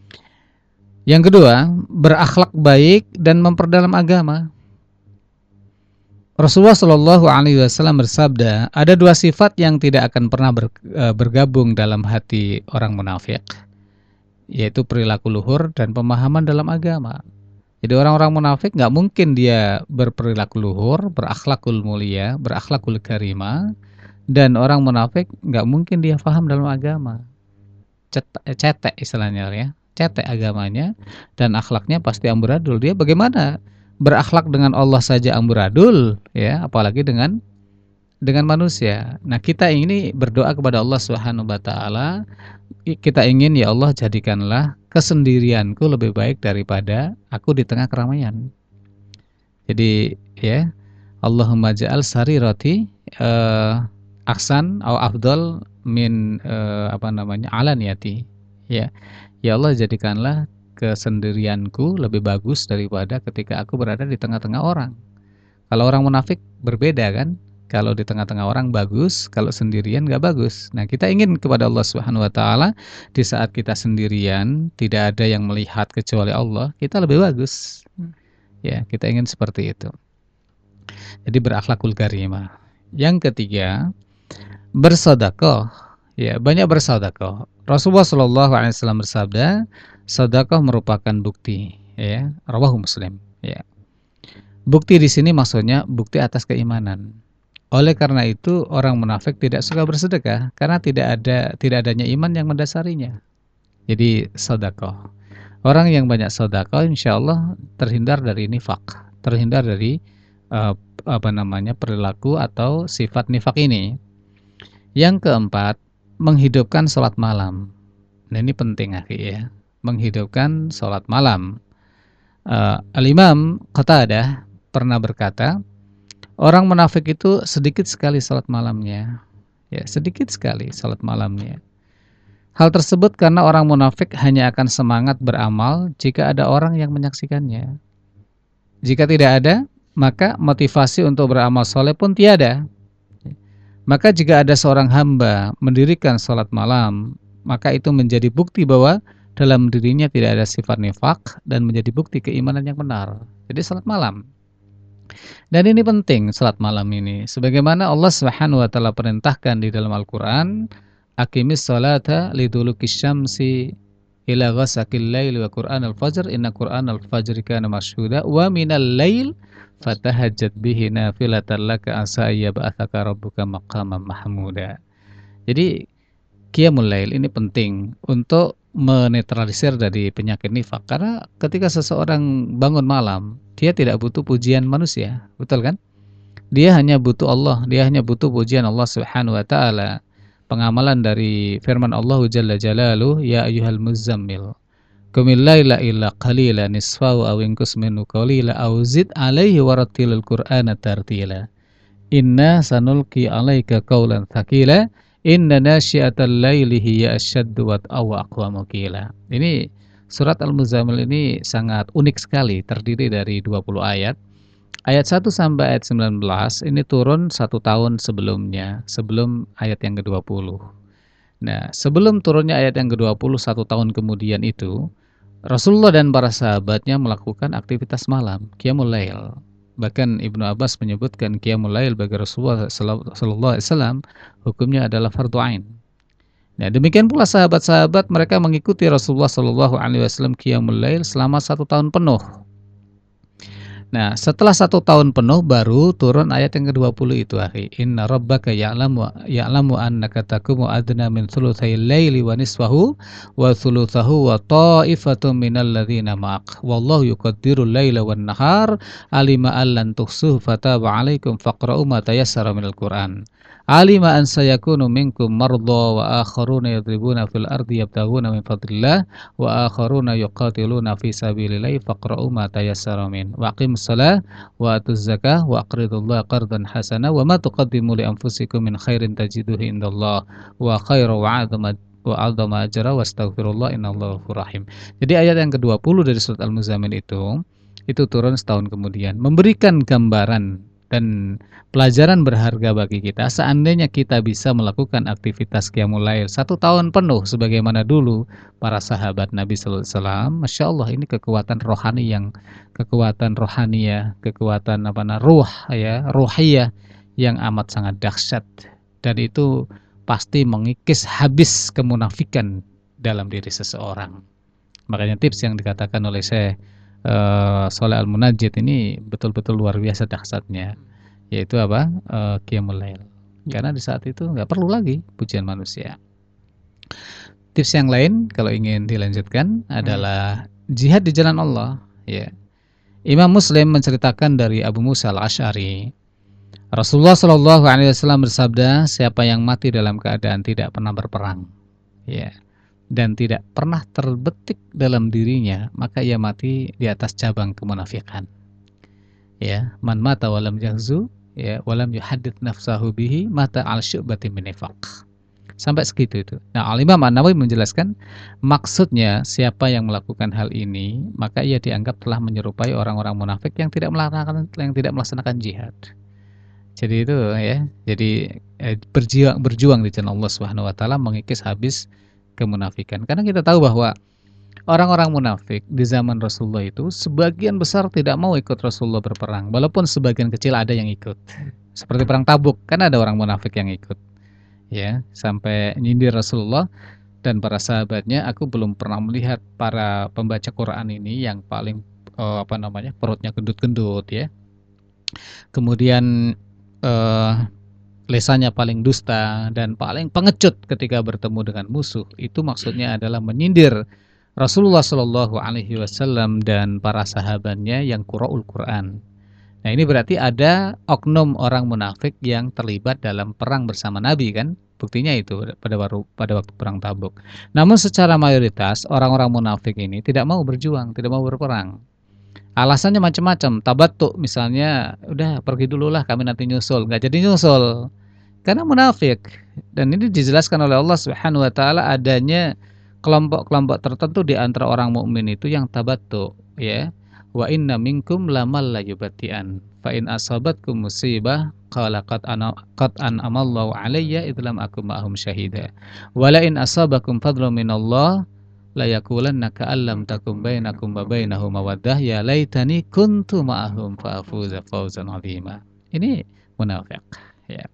[SPEAKER 2] Yang kedua, berakhlak baik dan memperdalam agama. Rasulullah Shallallahu Alaihi Wasallam bersabda, ada dua sifat yang tidak akan pernah bergabung dalam hati orang munafik, yaitu perilaku luhur dan pemahaman dalam agama. Jadi orang-orang munafik nggak mungkin dia berperilaku luhur, berakhlakul mulia, berakhlakul karimah, dan orang munafik nggak mungkin dia paham dalam agama. Cetek istilahnya ya. Cetek agamanya dan akhlaknya pasti amburadul. Dia bagaimana berakhlak dengan Allah saja amburadul ya, apalagi dengan manusia. Nah, kita ini berdoa kepada Allah Subhanahu wa taala, kita ingin ya Allah jadikanlah kesendirianku lebih baik daripada aku di tengah keramaian. Jadi ya, Allahumma ja'al sarirati ahsan au afdal min alaniyati. Ya Allah, jadikanlah kesendirianku lebih bagus daripada ketika aku berada di tengah-tengah orang. Kalau orang munafik berbeda kan? Kalau di tengah-tengah orang bagus, kalau sendirian gak bagus. Nah, kita ingin kepada Allah Subhanahu wa taala di saat kita sendirian, tidak ada yang melihat kecuali Allah, kita lebih bagus. Ya, kita ingin seperti itu. Jadi berakhlakul karimah. Yang ketiga, bersedekah. Ya, banyak bersedekah. Rasulullah Shallallahu Alaihi Wasallam bersabda, sedekah merupakan bukti. Ya, rawahu Muslim. Ya, bukti di sini maksudnya bukti atas keimanan. Oleh karena itu orang munafik tidak suka bersedekah karena tidak adanya iman yang mendasarinya. Jadi sedekah. Orang yang banyak sedekah insyaallah terhindar dari nifak, terhindar dari perilaku atau sifat nifak ini. Yang keempat, menghidupkan salat malam. Nah, ini penting ya, menghidupkan salat malam. Al-Imam Qatadah pernah berkata, orang munafik itu sedikit sekali salat malamnya. Ya, sedikit sekali salat malamnya. Hal tersebut karena orang munafik hanya akan semangat beramal jika ada orang yang menyaksikannya. Jika tidak ada, maka motivasi untuk beramal soleh pun tiada. Maka jika ada seorang hamba mendirikan salat malam, maka itu menjadi bukti bahwa dalam dirinya tidak ada sifat nifaq dan menjadi bukti keimanan yang benar. Jadi salat malam. Dan ini penting salat malam ini. Sebagaimana Allah Subhanahu wa taala perintahkan di dalam Al-Qur'an, "Aqimis sholata lidulukis syamsi ila ghasaqil laili wa qur'anal fajr inna qur'anal fajri kana masyhuda wa minal lail fatahajjat bihi nafilatan laka asa ayyab'atsaka rabbuka maqaman mahmuda." Jadi qiyamul lail ini penting untuk menetralisir dari penyakit nifak, karena ketika seseorang bangun malam, dia tidak butuh pujian manusia, betul kan? Dia hanya butuh Allah, dia hanya butuh pujian Allah Subhanahu wa taala. Pengamalan dari firman Allah Jalla Jalaluhu, ya ayyuhal muzammil qumil laila illa qalila nisfahu aw inqus minhu qalila aw zid alaihi warattilil qur'ana tartila inna sanulqi alaika qawlan tsaqila inna nasyiatal laili hiya asyaddu wa aqwamu qila. Ini surat Al-Muzammil ini sangat unik sekali, terdiri dari 20 ayat. Ayat 1 sampai ayat 19 ini turun 1 tahun sebelumnya, sebelum ayat yang ke-20. Nah, sebelum turunnya ayat yang ke-20 1 tahun kemudian itu, Rasulullah dan para sahabatnya melakukan aktivitas malam, qiyamul lail. Bahkan Ibnu Abbas menyebutkan qiyamul lail bagi Rasulullah sallallahu alaihi wasallam hukumnya adalah fardhu ain. Nah, demikian pula sahabat-sahabat mereka mengikuti Rasulullah sallallahu alaihi wasallam qiyamul lail selama 1 tahun penuh. Nah, setelah 1 tahun penuh baru turun ayat yang ke-20 itu, akhi. Inna rabbaka ya'lamu annaka taqumu adna min thulutsayil laili wa nisfahu wa thulutsahu wa ta'ifatun minal ladzina ma'ak. Wallahu yuqaddirul laila wan nahar alima allan tuhsuhu fataba 'alaikum faqra'u ma tayassara minal Qur'an. Alima an sayakunu minkum mardha wa akharuna yadribuna fil ardi yabtaghuna min fadlillah wa akharuna yuqatiluna fi sabilillahi faqra'u ma tayassara min. Wa aqimus shalah wa atuz zakah wa aqridullaha qardan hasana wa ma tuqaddimu li anfusikum min khairin tajiduhu indallah wa khairu wa 'azama ajra wastaghfirullah innallaha ghafurur rahim. Jadi ayat yang ke-20 dari surat Al-Muzammil itu turun setahun kemudian, memberikan gambaran dan pelajaran berharga bagi kita seandainya kita bisa melakukan aktivitas qiyamul lail 1 tahun penuh sebagaimana dulu para sahabat Nabi sallallahu alaihi wasallam. Masya Allah, ini kekuatan rohaniah, kekuatan ruhiyah yang amat sangat dahsyat, dan itu pasti mengikis habis kemunafikan dalam diri seseorang. Makanya tips yang dikatakan oleh Syekh Shalih Al-Munajjid ini betul-betul luar biasa dahsyatnya, yaitu apa? Qiyamul lail. Karena di saat itu nggak perlu lagi pujian manusia. Tips yang lain kalau ingin dilanjutkan adalah jihad di jalan Allah. Ya. Imam Muslim menceritakan dari Abu Musa Al-Asy'ari, Rasulullah Shallallahu Alaihi Wasallam bersabda, siapa yang mati dalam keadaan tidak pernah berperang, ya, dan tidak pernah terbetik dalam dirinya, maka ia mati di atas cabang kemunafikan. Ya, man mata walam yahzu, ya, walam yuhaddits nafsahu bihi, mata al syu'bati min nifaq. Sampai segitu itu. Nah, Al-Imam An-Nawawi menjelaskan maksudnya siapa yang melakukan hal ini, maka ia dianggap telah menyerupai orang-orang munafik yang tidak melaksanakan jihad. Jadi itu ya, jadi berjuang di jalan Allah Subhanahu wa taala mengikis habis kemunafikan. Karena kita tahu bahwa orang-orang munafik di zaman Rasulullah itu sebagian besar tidak mau ikut Rasulullah berperang, walaupun sebagian kecil ada yang ikut. Seperti perang Tabuk, kan ada orang munafik yang ikut. Ya, sampai nyindir Rasulullah dan para sahabatnya, aku belum pernah melihat para pembaca Quran ini yang paling perutnya gendut-gendut ya. Kemudian lesannya paling dusta dan paling pengecut ketika bertemu dengan musuh. Itu maksudnya adalah menyindir Rasulullah Shallallahu Alaihi Wasallam dan para sahabatnya yang qura'ul Quran. Nah, ini berarti ada oknum orang munafik yang terlibat dalam perang bersama Nabi, kan? Buktinya itu pada waktu perang Tabuk. Namun secara mayoritas orang-orang munafik ini tidak mau berjuang, tidak mau berperang. Alasannya macam-macam. Tabattu misalnya, udah pergi dululah, kami nanti nyusul. Nggak jadi nyusul karena munafik. Dan ini dijelaskan oleh Allah Subhanahu wa taala adanya kelompok-kelompok tertentu di antara orang mukmin itu yang tabattu, ya. Wa inna minkum lamal layubatian fa in asabatkum musibah qala qad an'amallahu alayya idlam akum ma'hum syahida wa la in asabakum fadlun minallah la yaqulanna ka'allam takum bainakum wa bainahu mawaddah ya laitani kuntu ma'ahum fa afuza fawzan 'azima. Ini munafik, ya.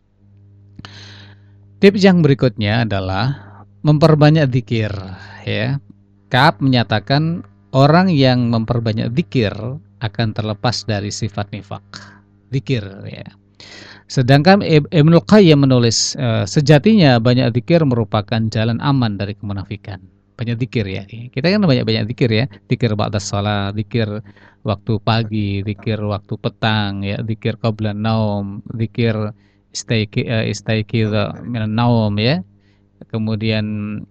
[SPEAKER 2] Tips yang berikutnya adalah memperbanyak zikir, ya. Ka'ab menyatakan orang yang memperbanyak zikir akan terlepas dari sifat nifak. Zikir, ya. Sedangkan Ibnul Qayyim menulis sejatinya banyak zikir merupakan jalan aman dari kemunafikan. Banyak zikir, ya. Kita kan banyak zikir, ya. Zikir ba'da shalah, zikir waktu pagi, zikir waktu petang, ya, zikir qabla naum, zikir istaikidha minan naum, ya. Kemudian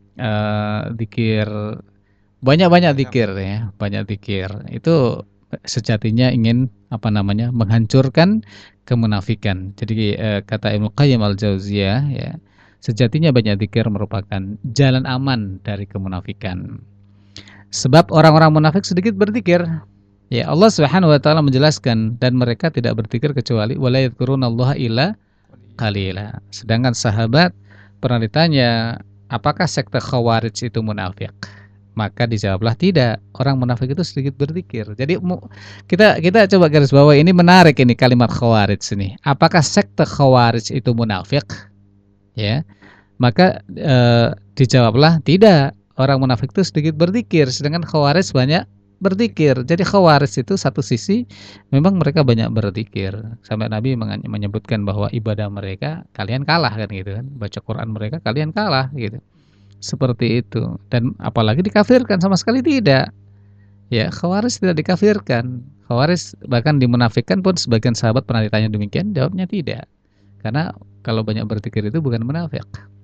[SPEAKER 2] zikir banyak zikir, ya, banyak zikir. Itu sejatinya ingin menghancurkan kemunafikan. Jadi kata Ibnu Qayyim al-Jauziyah, ya, sejatinya banyak zikir merupakan jalan aman dari kemunafikan. Sebab orang-orang munafik sedikit berzikir. Ya, Allah Subhanahu wa taala menjelaskan dan mereka tidak berzikir kecuali wala yadhkurunallaha illa qalila. Sedangkan sahabat pernah ditanya, apakah sekte Khawarij itu munafik? Maka dijawablah tidak. Orang munafik itu sedikit berzikir. Jadi kita coba garis bawah, ini menarik ini kalimat Khawarij ini. Apakah sekte Khawarij itu munafik? Ya. Maka dijawablah tidak. Orang munafik itu sedikit berzikir, sedangkan Khawarij banyak berzikir. Jadi Khawarij itu satu sisi memang mereka banyak berzikir. Sampai Nabi menyebutkan bahwa ibadah mereka kalian kalah, kan gitu kan. Baca Quran mereka kalian kalah gitu. Seperti itu. Dan apalagi dikafirkan sama sekali tidak. Ya, Khawarij tidak dikafirkan. Khawarij bahkan dimunafikkan pun sebagian sahabat pernah ditanya demikian, jawabnya tidak. Karena kalau banyak berzikir itu bukan munafik.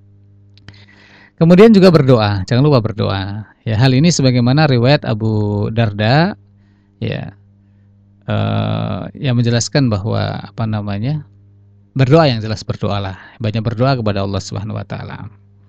[SPEAKER 2] Kemudian juga berdoa, jangan lupa berdoa. Ya, hal ini sebagaimana riwayat Abu Darda, ya, yang menjelaskan bahwa berdoa, yang jelas berdoalah, banyak berdoa kepada Allah Subhanahu wa taala.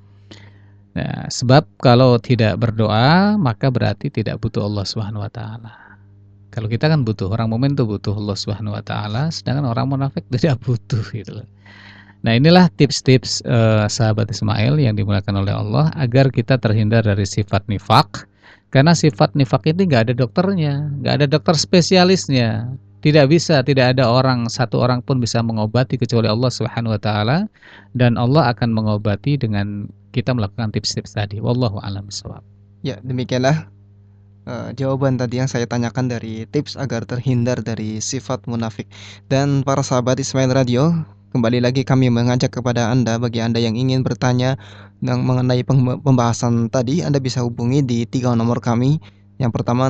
[SPEAKER 2] Nah, sebab kalau tidak berdoa maka berarti tidak butuh Allah Subhanahu wa taala. Kalau kita kan butuh, orang mukmin itu butuh Allah Subhanahu wa taala, sedangkan orang munafik tidak butuh gitu loh. Nah, inilah tips-tips sahabat Ismail yang dimuliakan oleh Allah agar kita terhindar dari sifat nifak. Karena sifat nifak ini nggak ada dokternya, nggak ada dokter spesialisnya. Tidak ada satu orang pun bisa mengobati kecuali Allah Subhanahu wa taala, dan Allah akan mengobati dengan kita melakukan tips-tips tadi. Wallahu a'lam bishawab.
[SPEAKER 3] Ya, demikianlah jawaban tadi yang saya tanyakan dari tips agar terhindar dari sifat munafik. Dan para sahabat Ismail Radio, kembali lagi kami mengajak kepada Anda, bagi Anda yang ingin bertanya mengenai pembahasan tadi, Anda bisa hubungi di 3 nomor kami. Yang pertama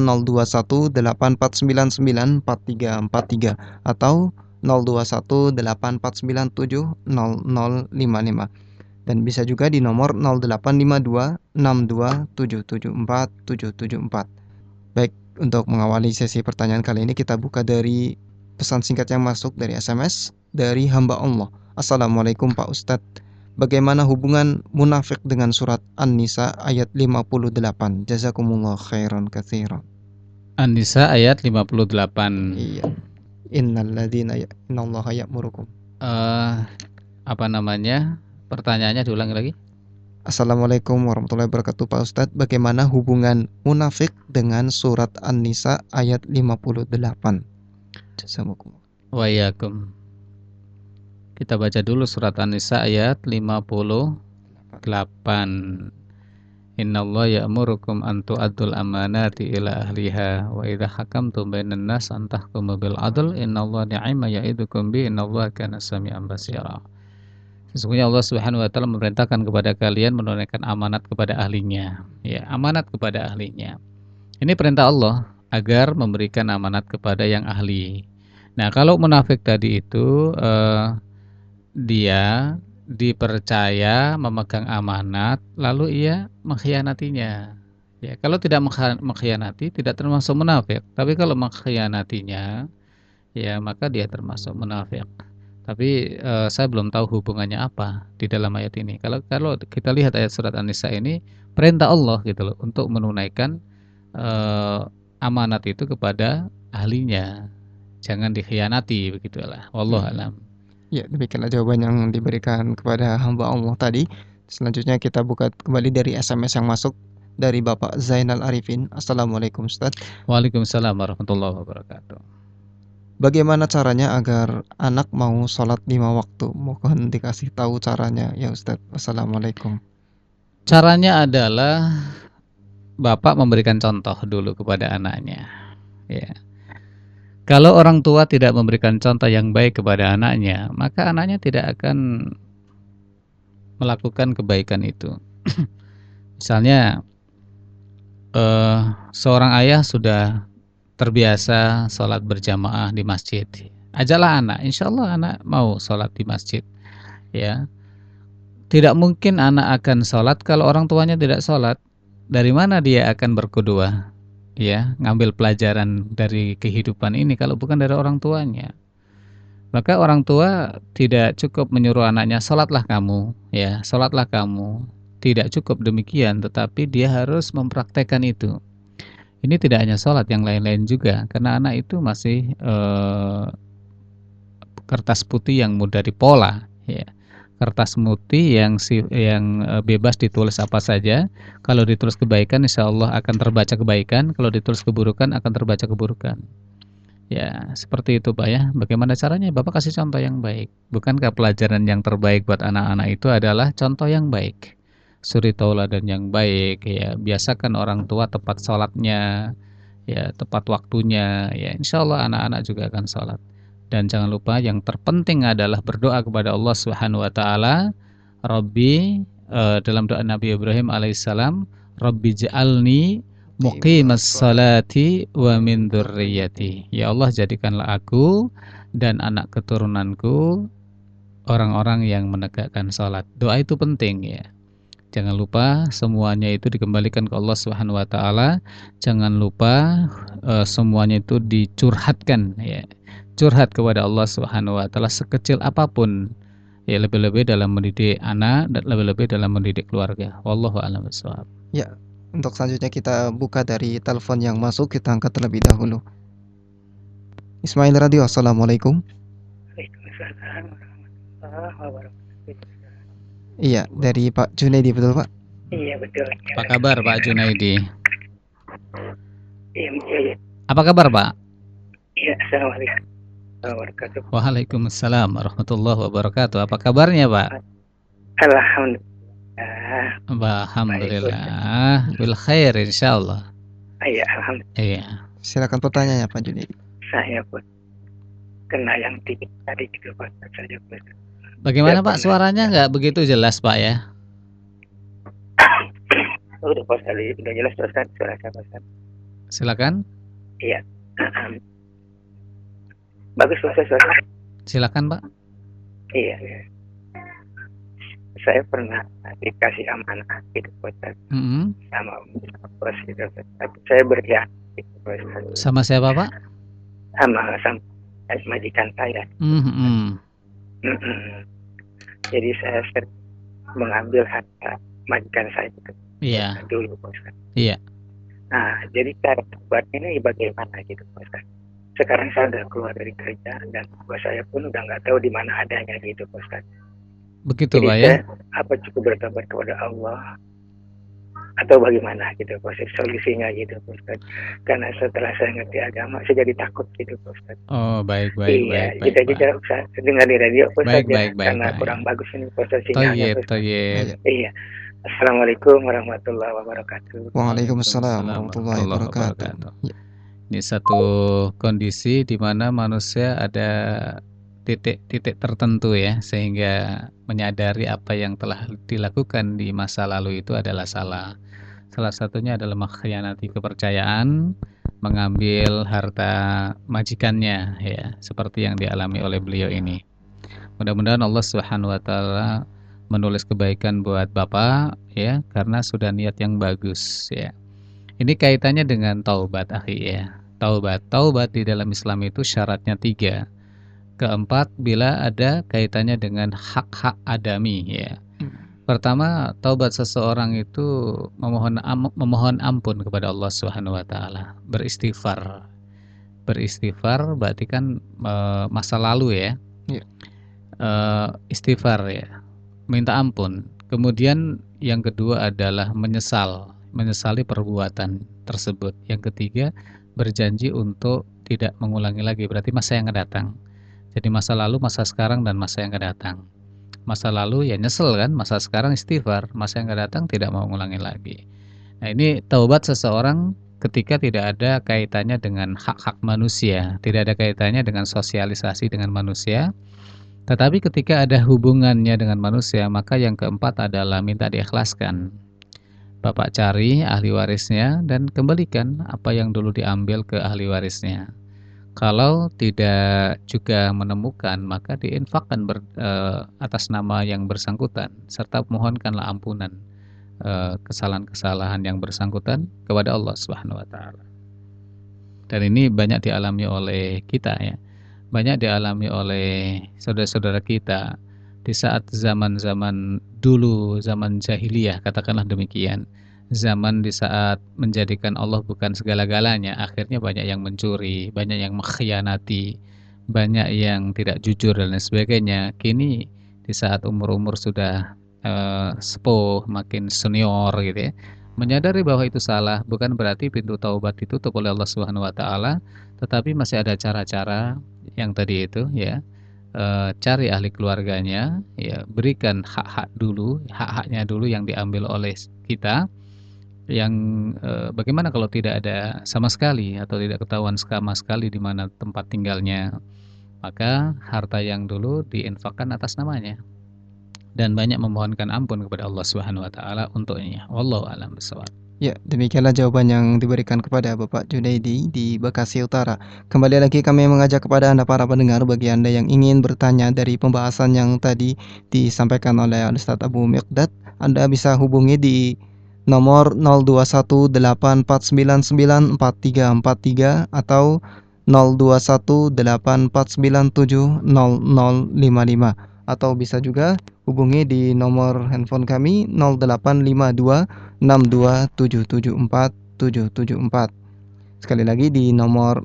[SPEAKER 3] 021849944343 atau 021849700055, dan bisa juga di nomor 085262774774. Baik, untuk mengawali sesi pertanyaan kali ini kita buka dari pesan singkat yang masuk dari SMS dari hamba Allah. Assalamualaikum Pak Ustadz, bagaimana hubungan munafik dengan surat An-Nisa ayat 58? Jazakumullah khairan katsiran.
[SPEAKER 2] An-Nisa ayat 58.
[SPEAKER 3] Iya. Innallaha ya'murukum.
[SPEAKER 2] Pertanyaannya diulangi lagi.
[SPEAKER 3] Assalamualaikum warahmatullahi wabarakatuh Pak Ustadz, bagaimana hubungan munafik dengan surat An-Nisa ayat 58? Jazakumullah.
[SPEAKER 2] Wa iyyakum. Kita baca dulu surat An-Nisa ayat 58. Innallaha ya'murukum an tu'addul amanati ila ahliha wa idza hakamtum bainan nas an tahkumu bil 'adl innallaha ni'ma ya'idukum bi innallaha kana sami'an basira. Sesungguhnya Allah Subhanahu wa taala memerintahkan kepada kalian menunaikan amanat kepada ahlinya. Ya, amanat kepada ahlinya. Ini perintah Allah agar memberikan amanat kepada yang ahli. Nah, kalau munafik tadi itu dia dipercaya memegang amanat lalu ia mengkhianatinya. Ya, kalau tidak mengkhianati tidak termasuk munafik, tapi kalau mengkhianatinya ya maka dia termasuk munafik. Tapi saya belum tahu hubungannya apa di dalam ayat ini. Kalau kita lihat ayat surat An-Nisa ini, perintah Allah gitu loh untuk menunaikan amanat itu kepada ahlinya. Jangan dikhianati, begitulah. Wallahu a'lam.
[SPEAKER 3] Ya, demikianlah jawaban yang diberikan kepada hamba Allah tadi. Selanjutnya kita buka kembali dari SMS yang masuk dari Bapak Zainal Arifin. Assalamualaikum Ustaz.
[SPEAKER 2] Waalaikumsalam warahmatullahi wabarakatuh.
[SPEAKER 3] Bagaimana caranya agar anak mau sholat 5 waktu? Mohon dikasih tahu caranya ya Ustaz. Assalamualaikum.
[SPEAKER 2] Caranya adalah Bapak memberikan contoh dulu kepada anaknya. Ya. Kalau orang tua tidak memberikan contoh yang baik kepada anaknya, maka anaknya tidak akan melakukan kebaikan itu. Misalnya seorang ayah sudah terbiasa sholat berjamaah di masjid, ajaklah anak, insya Allah anak mau sholat di masjid. Ya, tidak mungkin anak akan sholat kalau orang tuanya tidak sholat. Dari mana dia akan berkedua? Ya, ngambil pelajaran dari kehidupan ini kalau bukan dari orang tuanya. Maka orang tua tidak cukup menyuruh anaknya sholatlah kamu, ya, sholatlah kamu. Tidak cukup demikian, tetapi dia harus mempraktekkan itu. Ini tidak hanya sholat, yang lain-lain juga, karena anak itu masih kertas putih yang mudah dipola, ya. Kertas putih yang bebas ditulis apa saja. Kalau ditulis kebaikan, insya Allah akan terbaca kebaikan. Kalau ditulis keburukan, akan terbaca keburukan. Ya, seperti itu Pak ya. Bagaimana caranya? Bapak kasih contoh yang baik. Bukankah pelajaran yang terbaik buat anak-anak itu adalah contoh yang baik? Suri tauladan yang baik, ya. Biasakan orang tua tepat sholatnya, ya, tepat waktunya, ya. Insya Allah anak-anak juga akan sholat. Dan jangan lupa yang terpenting adalah berdoa kepada Allah Subhanahu wa taala. Rabbi, dalam doa Nabi Ibrahim alaihissalam, Rabbi ja'alni muqimas salati wa min dzurriyyati. Ya Allah, jadikanlah aku dan anak keturunanku orang-orang yang menegakkan salat. Doa itu penting ya. Jangan lupa semuanya itu dikembalikan ke Allah Subhanahu wa taala. Jangan lupa semuanya itu dicurhatkan ya. Curhat kepada Allah Subhanahu wa taala sekecil apapun. Ya, lebih-lebih dalam mendidik anak dan lebih-lebih dalam mendidik keluarga. Wallahu a'lam bishawab.
[SPEAKER 3] Ya, untuk selanjutnya kita buka dari telepon yang masuk, kita angkat terlebih dahulu. Ismail Radio, Assalamualaikum.
[SPEAKER 5] Waalaikumsalam warahmatullahi wabarakatuh.
[SPEAKER 3] Iya, dari Pak Junaidi, betul Pak?
[SPEAKER 5] Iya betul.
[SPEAKER 2] Apa kabar Pak Junaidi?
[SPEAKER 5] Iya.
[SPEAKER 2] Apa kabar Pak?
[SPEAKER 5] Iya, assalamualaikum warahmatullahi wabarakatuh.
[SPEAKER 2] Waalaikumsalam warahmatullahi wabarakatuh. Apa kabarnya Pak?
[SPEAKER 5] Alhamdulillah.
[SPEAKER 2] Alhamdulillah, bil khair insyaallah.
[SPEAKER 5] Iya, alhamdulillah.
[SPEAKER 2] Iya.
[SPEAKER 3] Silakan pertanyaannya Pak Junaidi.
[SPEAKER 5] Saya pun kena yang tinggi tadi gitu Pak. Saya pun.
[SPEAKER 2] Bagaimana Pak, suaranya nggak begitu jelas Pak ya?
[SPEAKER 5] Udah Pak sekali, udah jelas Ustaz, suara saya Ustaz.
[SPEAKER 2] Silakan.
[SPEAKER 5] Iya. Bagus suara.
[SPEAKER 2] Silakan Pak.
[SPEAKER 5] Iya. Saya pernah dikasih amanah gitu Ustaz. Sama bos gitu. Saya berkhianat gitu Ustaz.
[SPEAKER 2] Sama siapa Pak?
[SPEAKER 5] Sama majikan saya. Jadi saya sering mengambil harta majikan saya itu.
[SPEAKER 2] Iya.
[SPEAKER 5] Dulu Ustaz.
[SPEAKER 2] Iya.
[SPEAKER 5] Nah, jadi cara buat ini bagaimana gitu Ustaz. Sekarang saya udah keluar dari kerja dan bos saya pun udah nggak tahu di mana adanya gitu Ustaz.
[SPEAKER 2] Begitu
[SPEAKER 5] jadi
[SPEAKER 2] Pak ya?
[SPEAKER 5] Apa cukup bertobat kepada Allah atau bagaimana gitu Ustaz, solusinya gitu Ustaz. Karena setelah saya ngerti agama saya jadi takut gitu Ustaz.
[SPEAKER 2] Oh, baik.
[SPEAKER 5] Iya, kita juga Ustaz dengar di radio Ustaz karena
[SPEAKER 2] baik.
[SPEAKER 5] kurang bagus ini Ustaz sinyalnya.
[SPEAKER 2] Toyib.
[SPEAKER 5] Iya. Assalamualaikum warahmatullahi wabarakatuh.
[SPEAKER 3] Waalaikumsalam warahmatullahi wabarakatuh.
[SPEAKER 2] Ini satu kondisi di mana manusia ada titik-titik tertentu ya, sehingga menyadari apa yang telah dilakukan di masa lalu itu adalah salah. Salah satunya adalah mengkhianati kepercayaan, mengambil harta majikannya ya, seperti yang dialami oleh beliau ini. Mudah-mudahan Allah Subhanahu wa taala menulis kebaikan buat Bapak ya, karena sudah niat yang bagus ya. Ini kaitannya dengan taubat akhi ya. Taubat di dalam Islam itu syaratnya 3. Keempat, bila ada kaitannya dengan hak-hak adami ya. Pertama, taubat seseorang itu memohon ampun kepada Allah Subhanahu wa taala, beristighfar. Beristighfar berarti kan masa lalu ya. Istighfar ya. Minta ampun. Kemudian yang kedua adalah menyesal menyesali perbuatan tersebut. Yang ketiga, berjanji untuk tidak mengulangi lagi, berarti masa yang akan datang. Jadi masa lalu, masa sekarang, dan masa yang akan datang. Masa lalu ya nyesel kan, masa sekarang istighfar, masa yang akan datang tidak mau mengulangi lagi. Nah, ini taubat seseorang ketika tidak ada kaitannya dengan hak-hak manusia, tidak ada kaitannya dengan sosialisasi dengan manusia, tetapi ketika ada hubungannya dengan manusia, maka yang keempat adalah minta diikhlaskan. Bapak cari ahli warisnya dan kembalikan apa yang dulu diambil ke ahli warisnya. Kalau tidak juga menemukan, maka diinfakkan atas nama yang bersangkutan, serta mohonkanlah ampunan kesalahan-kesalahan yang bersangkutan kepada Allah Subhanahu wa taala. Dan ini banyak dialami oleh kita ya. Banyak dialami oleh saudara-saudara kita di saat zaman-zaman dulu, zaman jahiliyah katakanlah demikian. Zaman di saat menjadikan Allah bukan segala-galanya, akhirnya banyak yang mencuri, banyak yang mengkhianati, banyak yang tidak jujur dan lain sebagainya. Kini di saat umur-umur sudah sepuh, makin senior gitu ya, menyadari bahwa itu salah, bukan berarti pintu taubat ditutup oleh Allah Subhanahu wa taala, tetapi masih ada cara-cara yang tadi itu ya. Cari ahli keluarganya ya, berikan hak-hak dulu, hak-haknya dulu yang diambil oleh kita. Yang bagaimana kalau tidak ada sama sekali atau tidak ketahuan sama sekali di mana tempat tinggalnya, maka harta yang dulu diinfakkan atas namanya dan banyak memohonkan ampun kepada Allah Subhanahu wa taala untuknya. Wallahu a'lam bishawab.
[SPEAKER 3] Ya, demikianlah jawaban yang diberikan kepada Bapak Junaidi di Bekasi Utara. Kembali lagi kami mengajak kepada Anda para pendengar, bagi Anda yang ingin bertanya dari pembahasan yang tadi disampaikan oleh Ustadz Abu Miqdad, Anda bisa hubungi di nomor 021849944343 atau 021849700055, atau bisa juga hubungi di nomor handphone kami 085262774774. Sekali lagi di nomor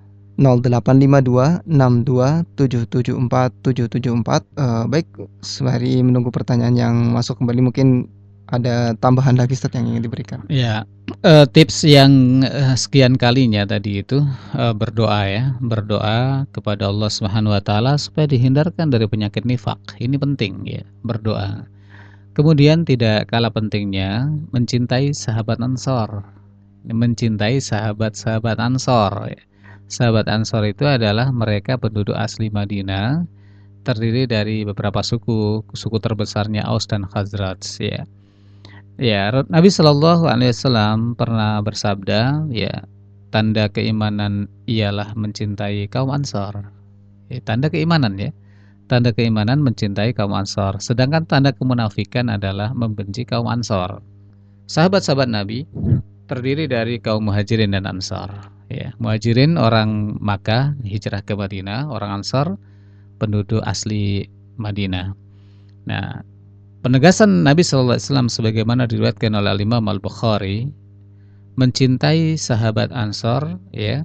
[SPEAKER 3] 085262774774. Baik, sembari menunggu pertanyaan yang masuk kembali, mungkin ada tambahan lagi Ustaz yang ingin diberikan.
[SPEAKER 2] Ya, tips yang sekian kalinya tadi itu berdoa ya, berdoa kepada Allah Subhanahu wa taala supaya dihindarkan dari penyakit nifak. Ini penting ya, berdoa. Kemudian tidak kalah pentingnya mencintai sahabat Ansor. Mencintai sahabat-sahabat Ansor. Sahabat Ansor itu adalah mereka penduduk asli Madinah, terdiri dari beberapa suku terbesarnya Aus dan Khazraj ya. Ya, Nabi Shallallahu Alaihi Wasallam pernah bersabda, ya, tanda keimanan ialah mencintai kaum Ansor. Ya, tanda keimanan ya, tanda keimanan mencintai kaum Ansor. Sedangkan tanda kemunafikan adalah membenci kaum Ansor. Sahabat-sahabat Nabi terdiri dari kaum Muhajirin dan Ansor. Ya, Muhajirin orang Makkah hijrah ke Madinah, orang Ansor penduduk asli Madinah. Nah, penegasan Nabi Sallallahu Alaihi Wasallam sebagaimana diriwayatkan oleh Imam Al-Bukhari, mencintai sahabat Ansor ya,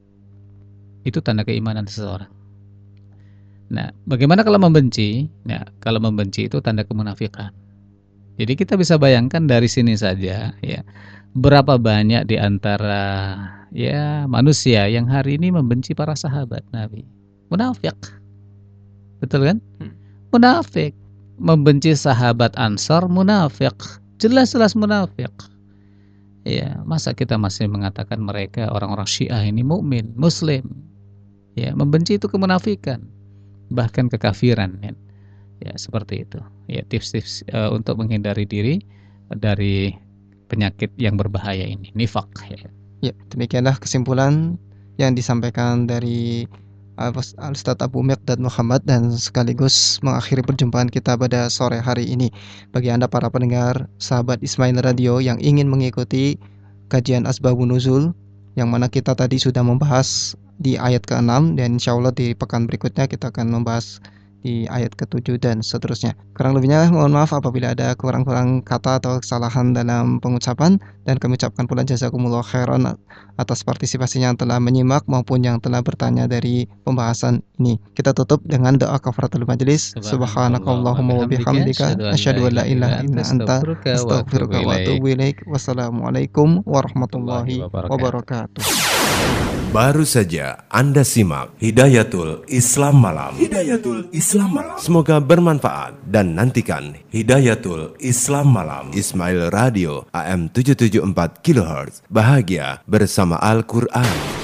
[SPEAKER 2] itu tanda keimanan seseorang. Nah, bagaimana kalau membenci? Nah, kalau membenci itu tanda kemunafikan. Jadi kita bisa bayangkan dari sini saja ya, berapa banyak di antara ya manusia yang hari ini membenci para sahabat Nabi. Munafik. Betul kan? Munafik. Membenci sahabat Ansor munafik, jelas-jelas munafik. Ya, masa kita masih mengatakan mereka orang-orang Syiah ini mukmin, muslim? Ya, membenci itu kemunafikan, bahkan kekafiran. Ya, seperti itu. Ya, tips-tips untuk menghindari diri dari penyakit yang berbahaya ini, nifak.
[SPEAKER 3] Ya, demikianlah kesimpulan yang disampaikan dari Al-Ustadz Abu Miqdad Muhammad, dan sekaligus mengakhiri perjumpaan kita pada sore hari ini. Bagi Anda para pendengar sahabat Ismail Radio yang ingin mengikuti kajian Asbabun Nuzul, yang mana kita tadi sudah membahas di ayat ke-6, dan insya Allah di pekan berikutnya kita akan membahas di ayat ke-7 dan seterusnya. Kurang lebihnya mohon maaf apabila ada kurang-kurang kata atau kesalahan dalam pengucapan, dan kami ucapkan pula jazakumullah khairan atas partisipasinya yang telah menyimak maupun yang telah bertanya dari pembahasan ini. Kita tutup dengan doa kafaratul majelis. Subhanakallahumma wa bihamdika asyhadu an la ilaha illa anta astaghfiruka wa atubu ilaik. Wassalamualaikum warahmatullahi wabarakatuh.
[SPEAKER 1] Baru saja Anda simak Hidayatul Islam Malam. Hidayatul Islam Malam. Semoga bermanfaat dan nantikan Hidayatul Islam Malam Ismail Radio AM 774 kHz. Bahagia bersama Al-Quran.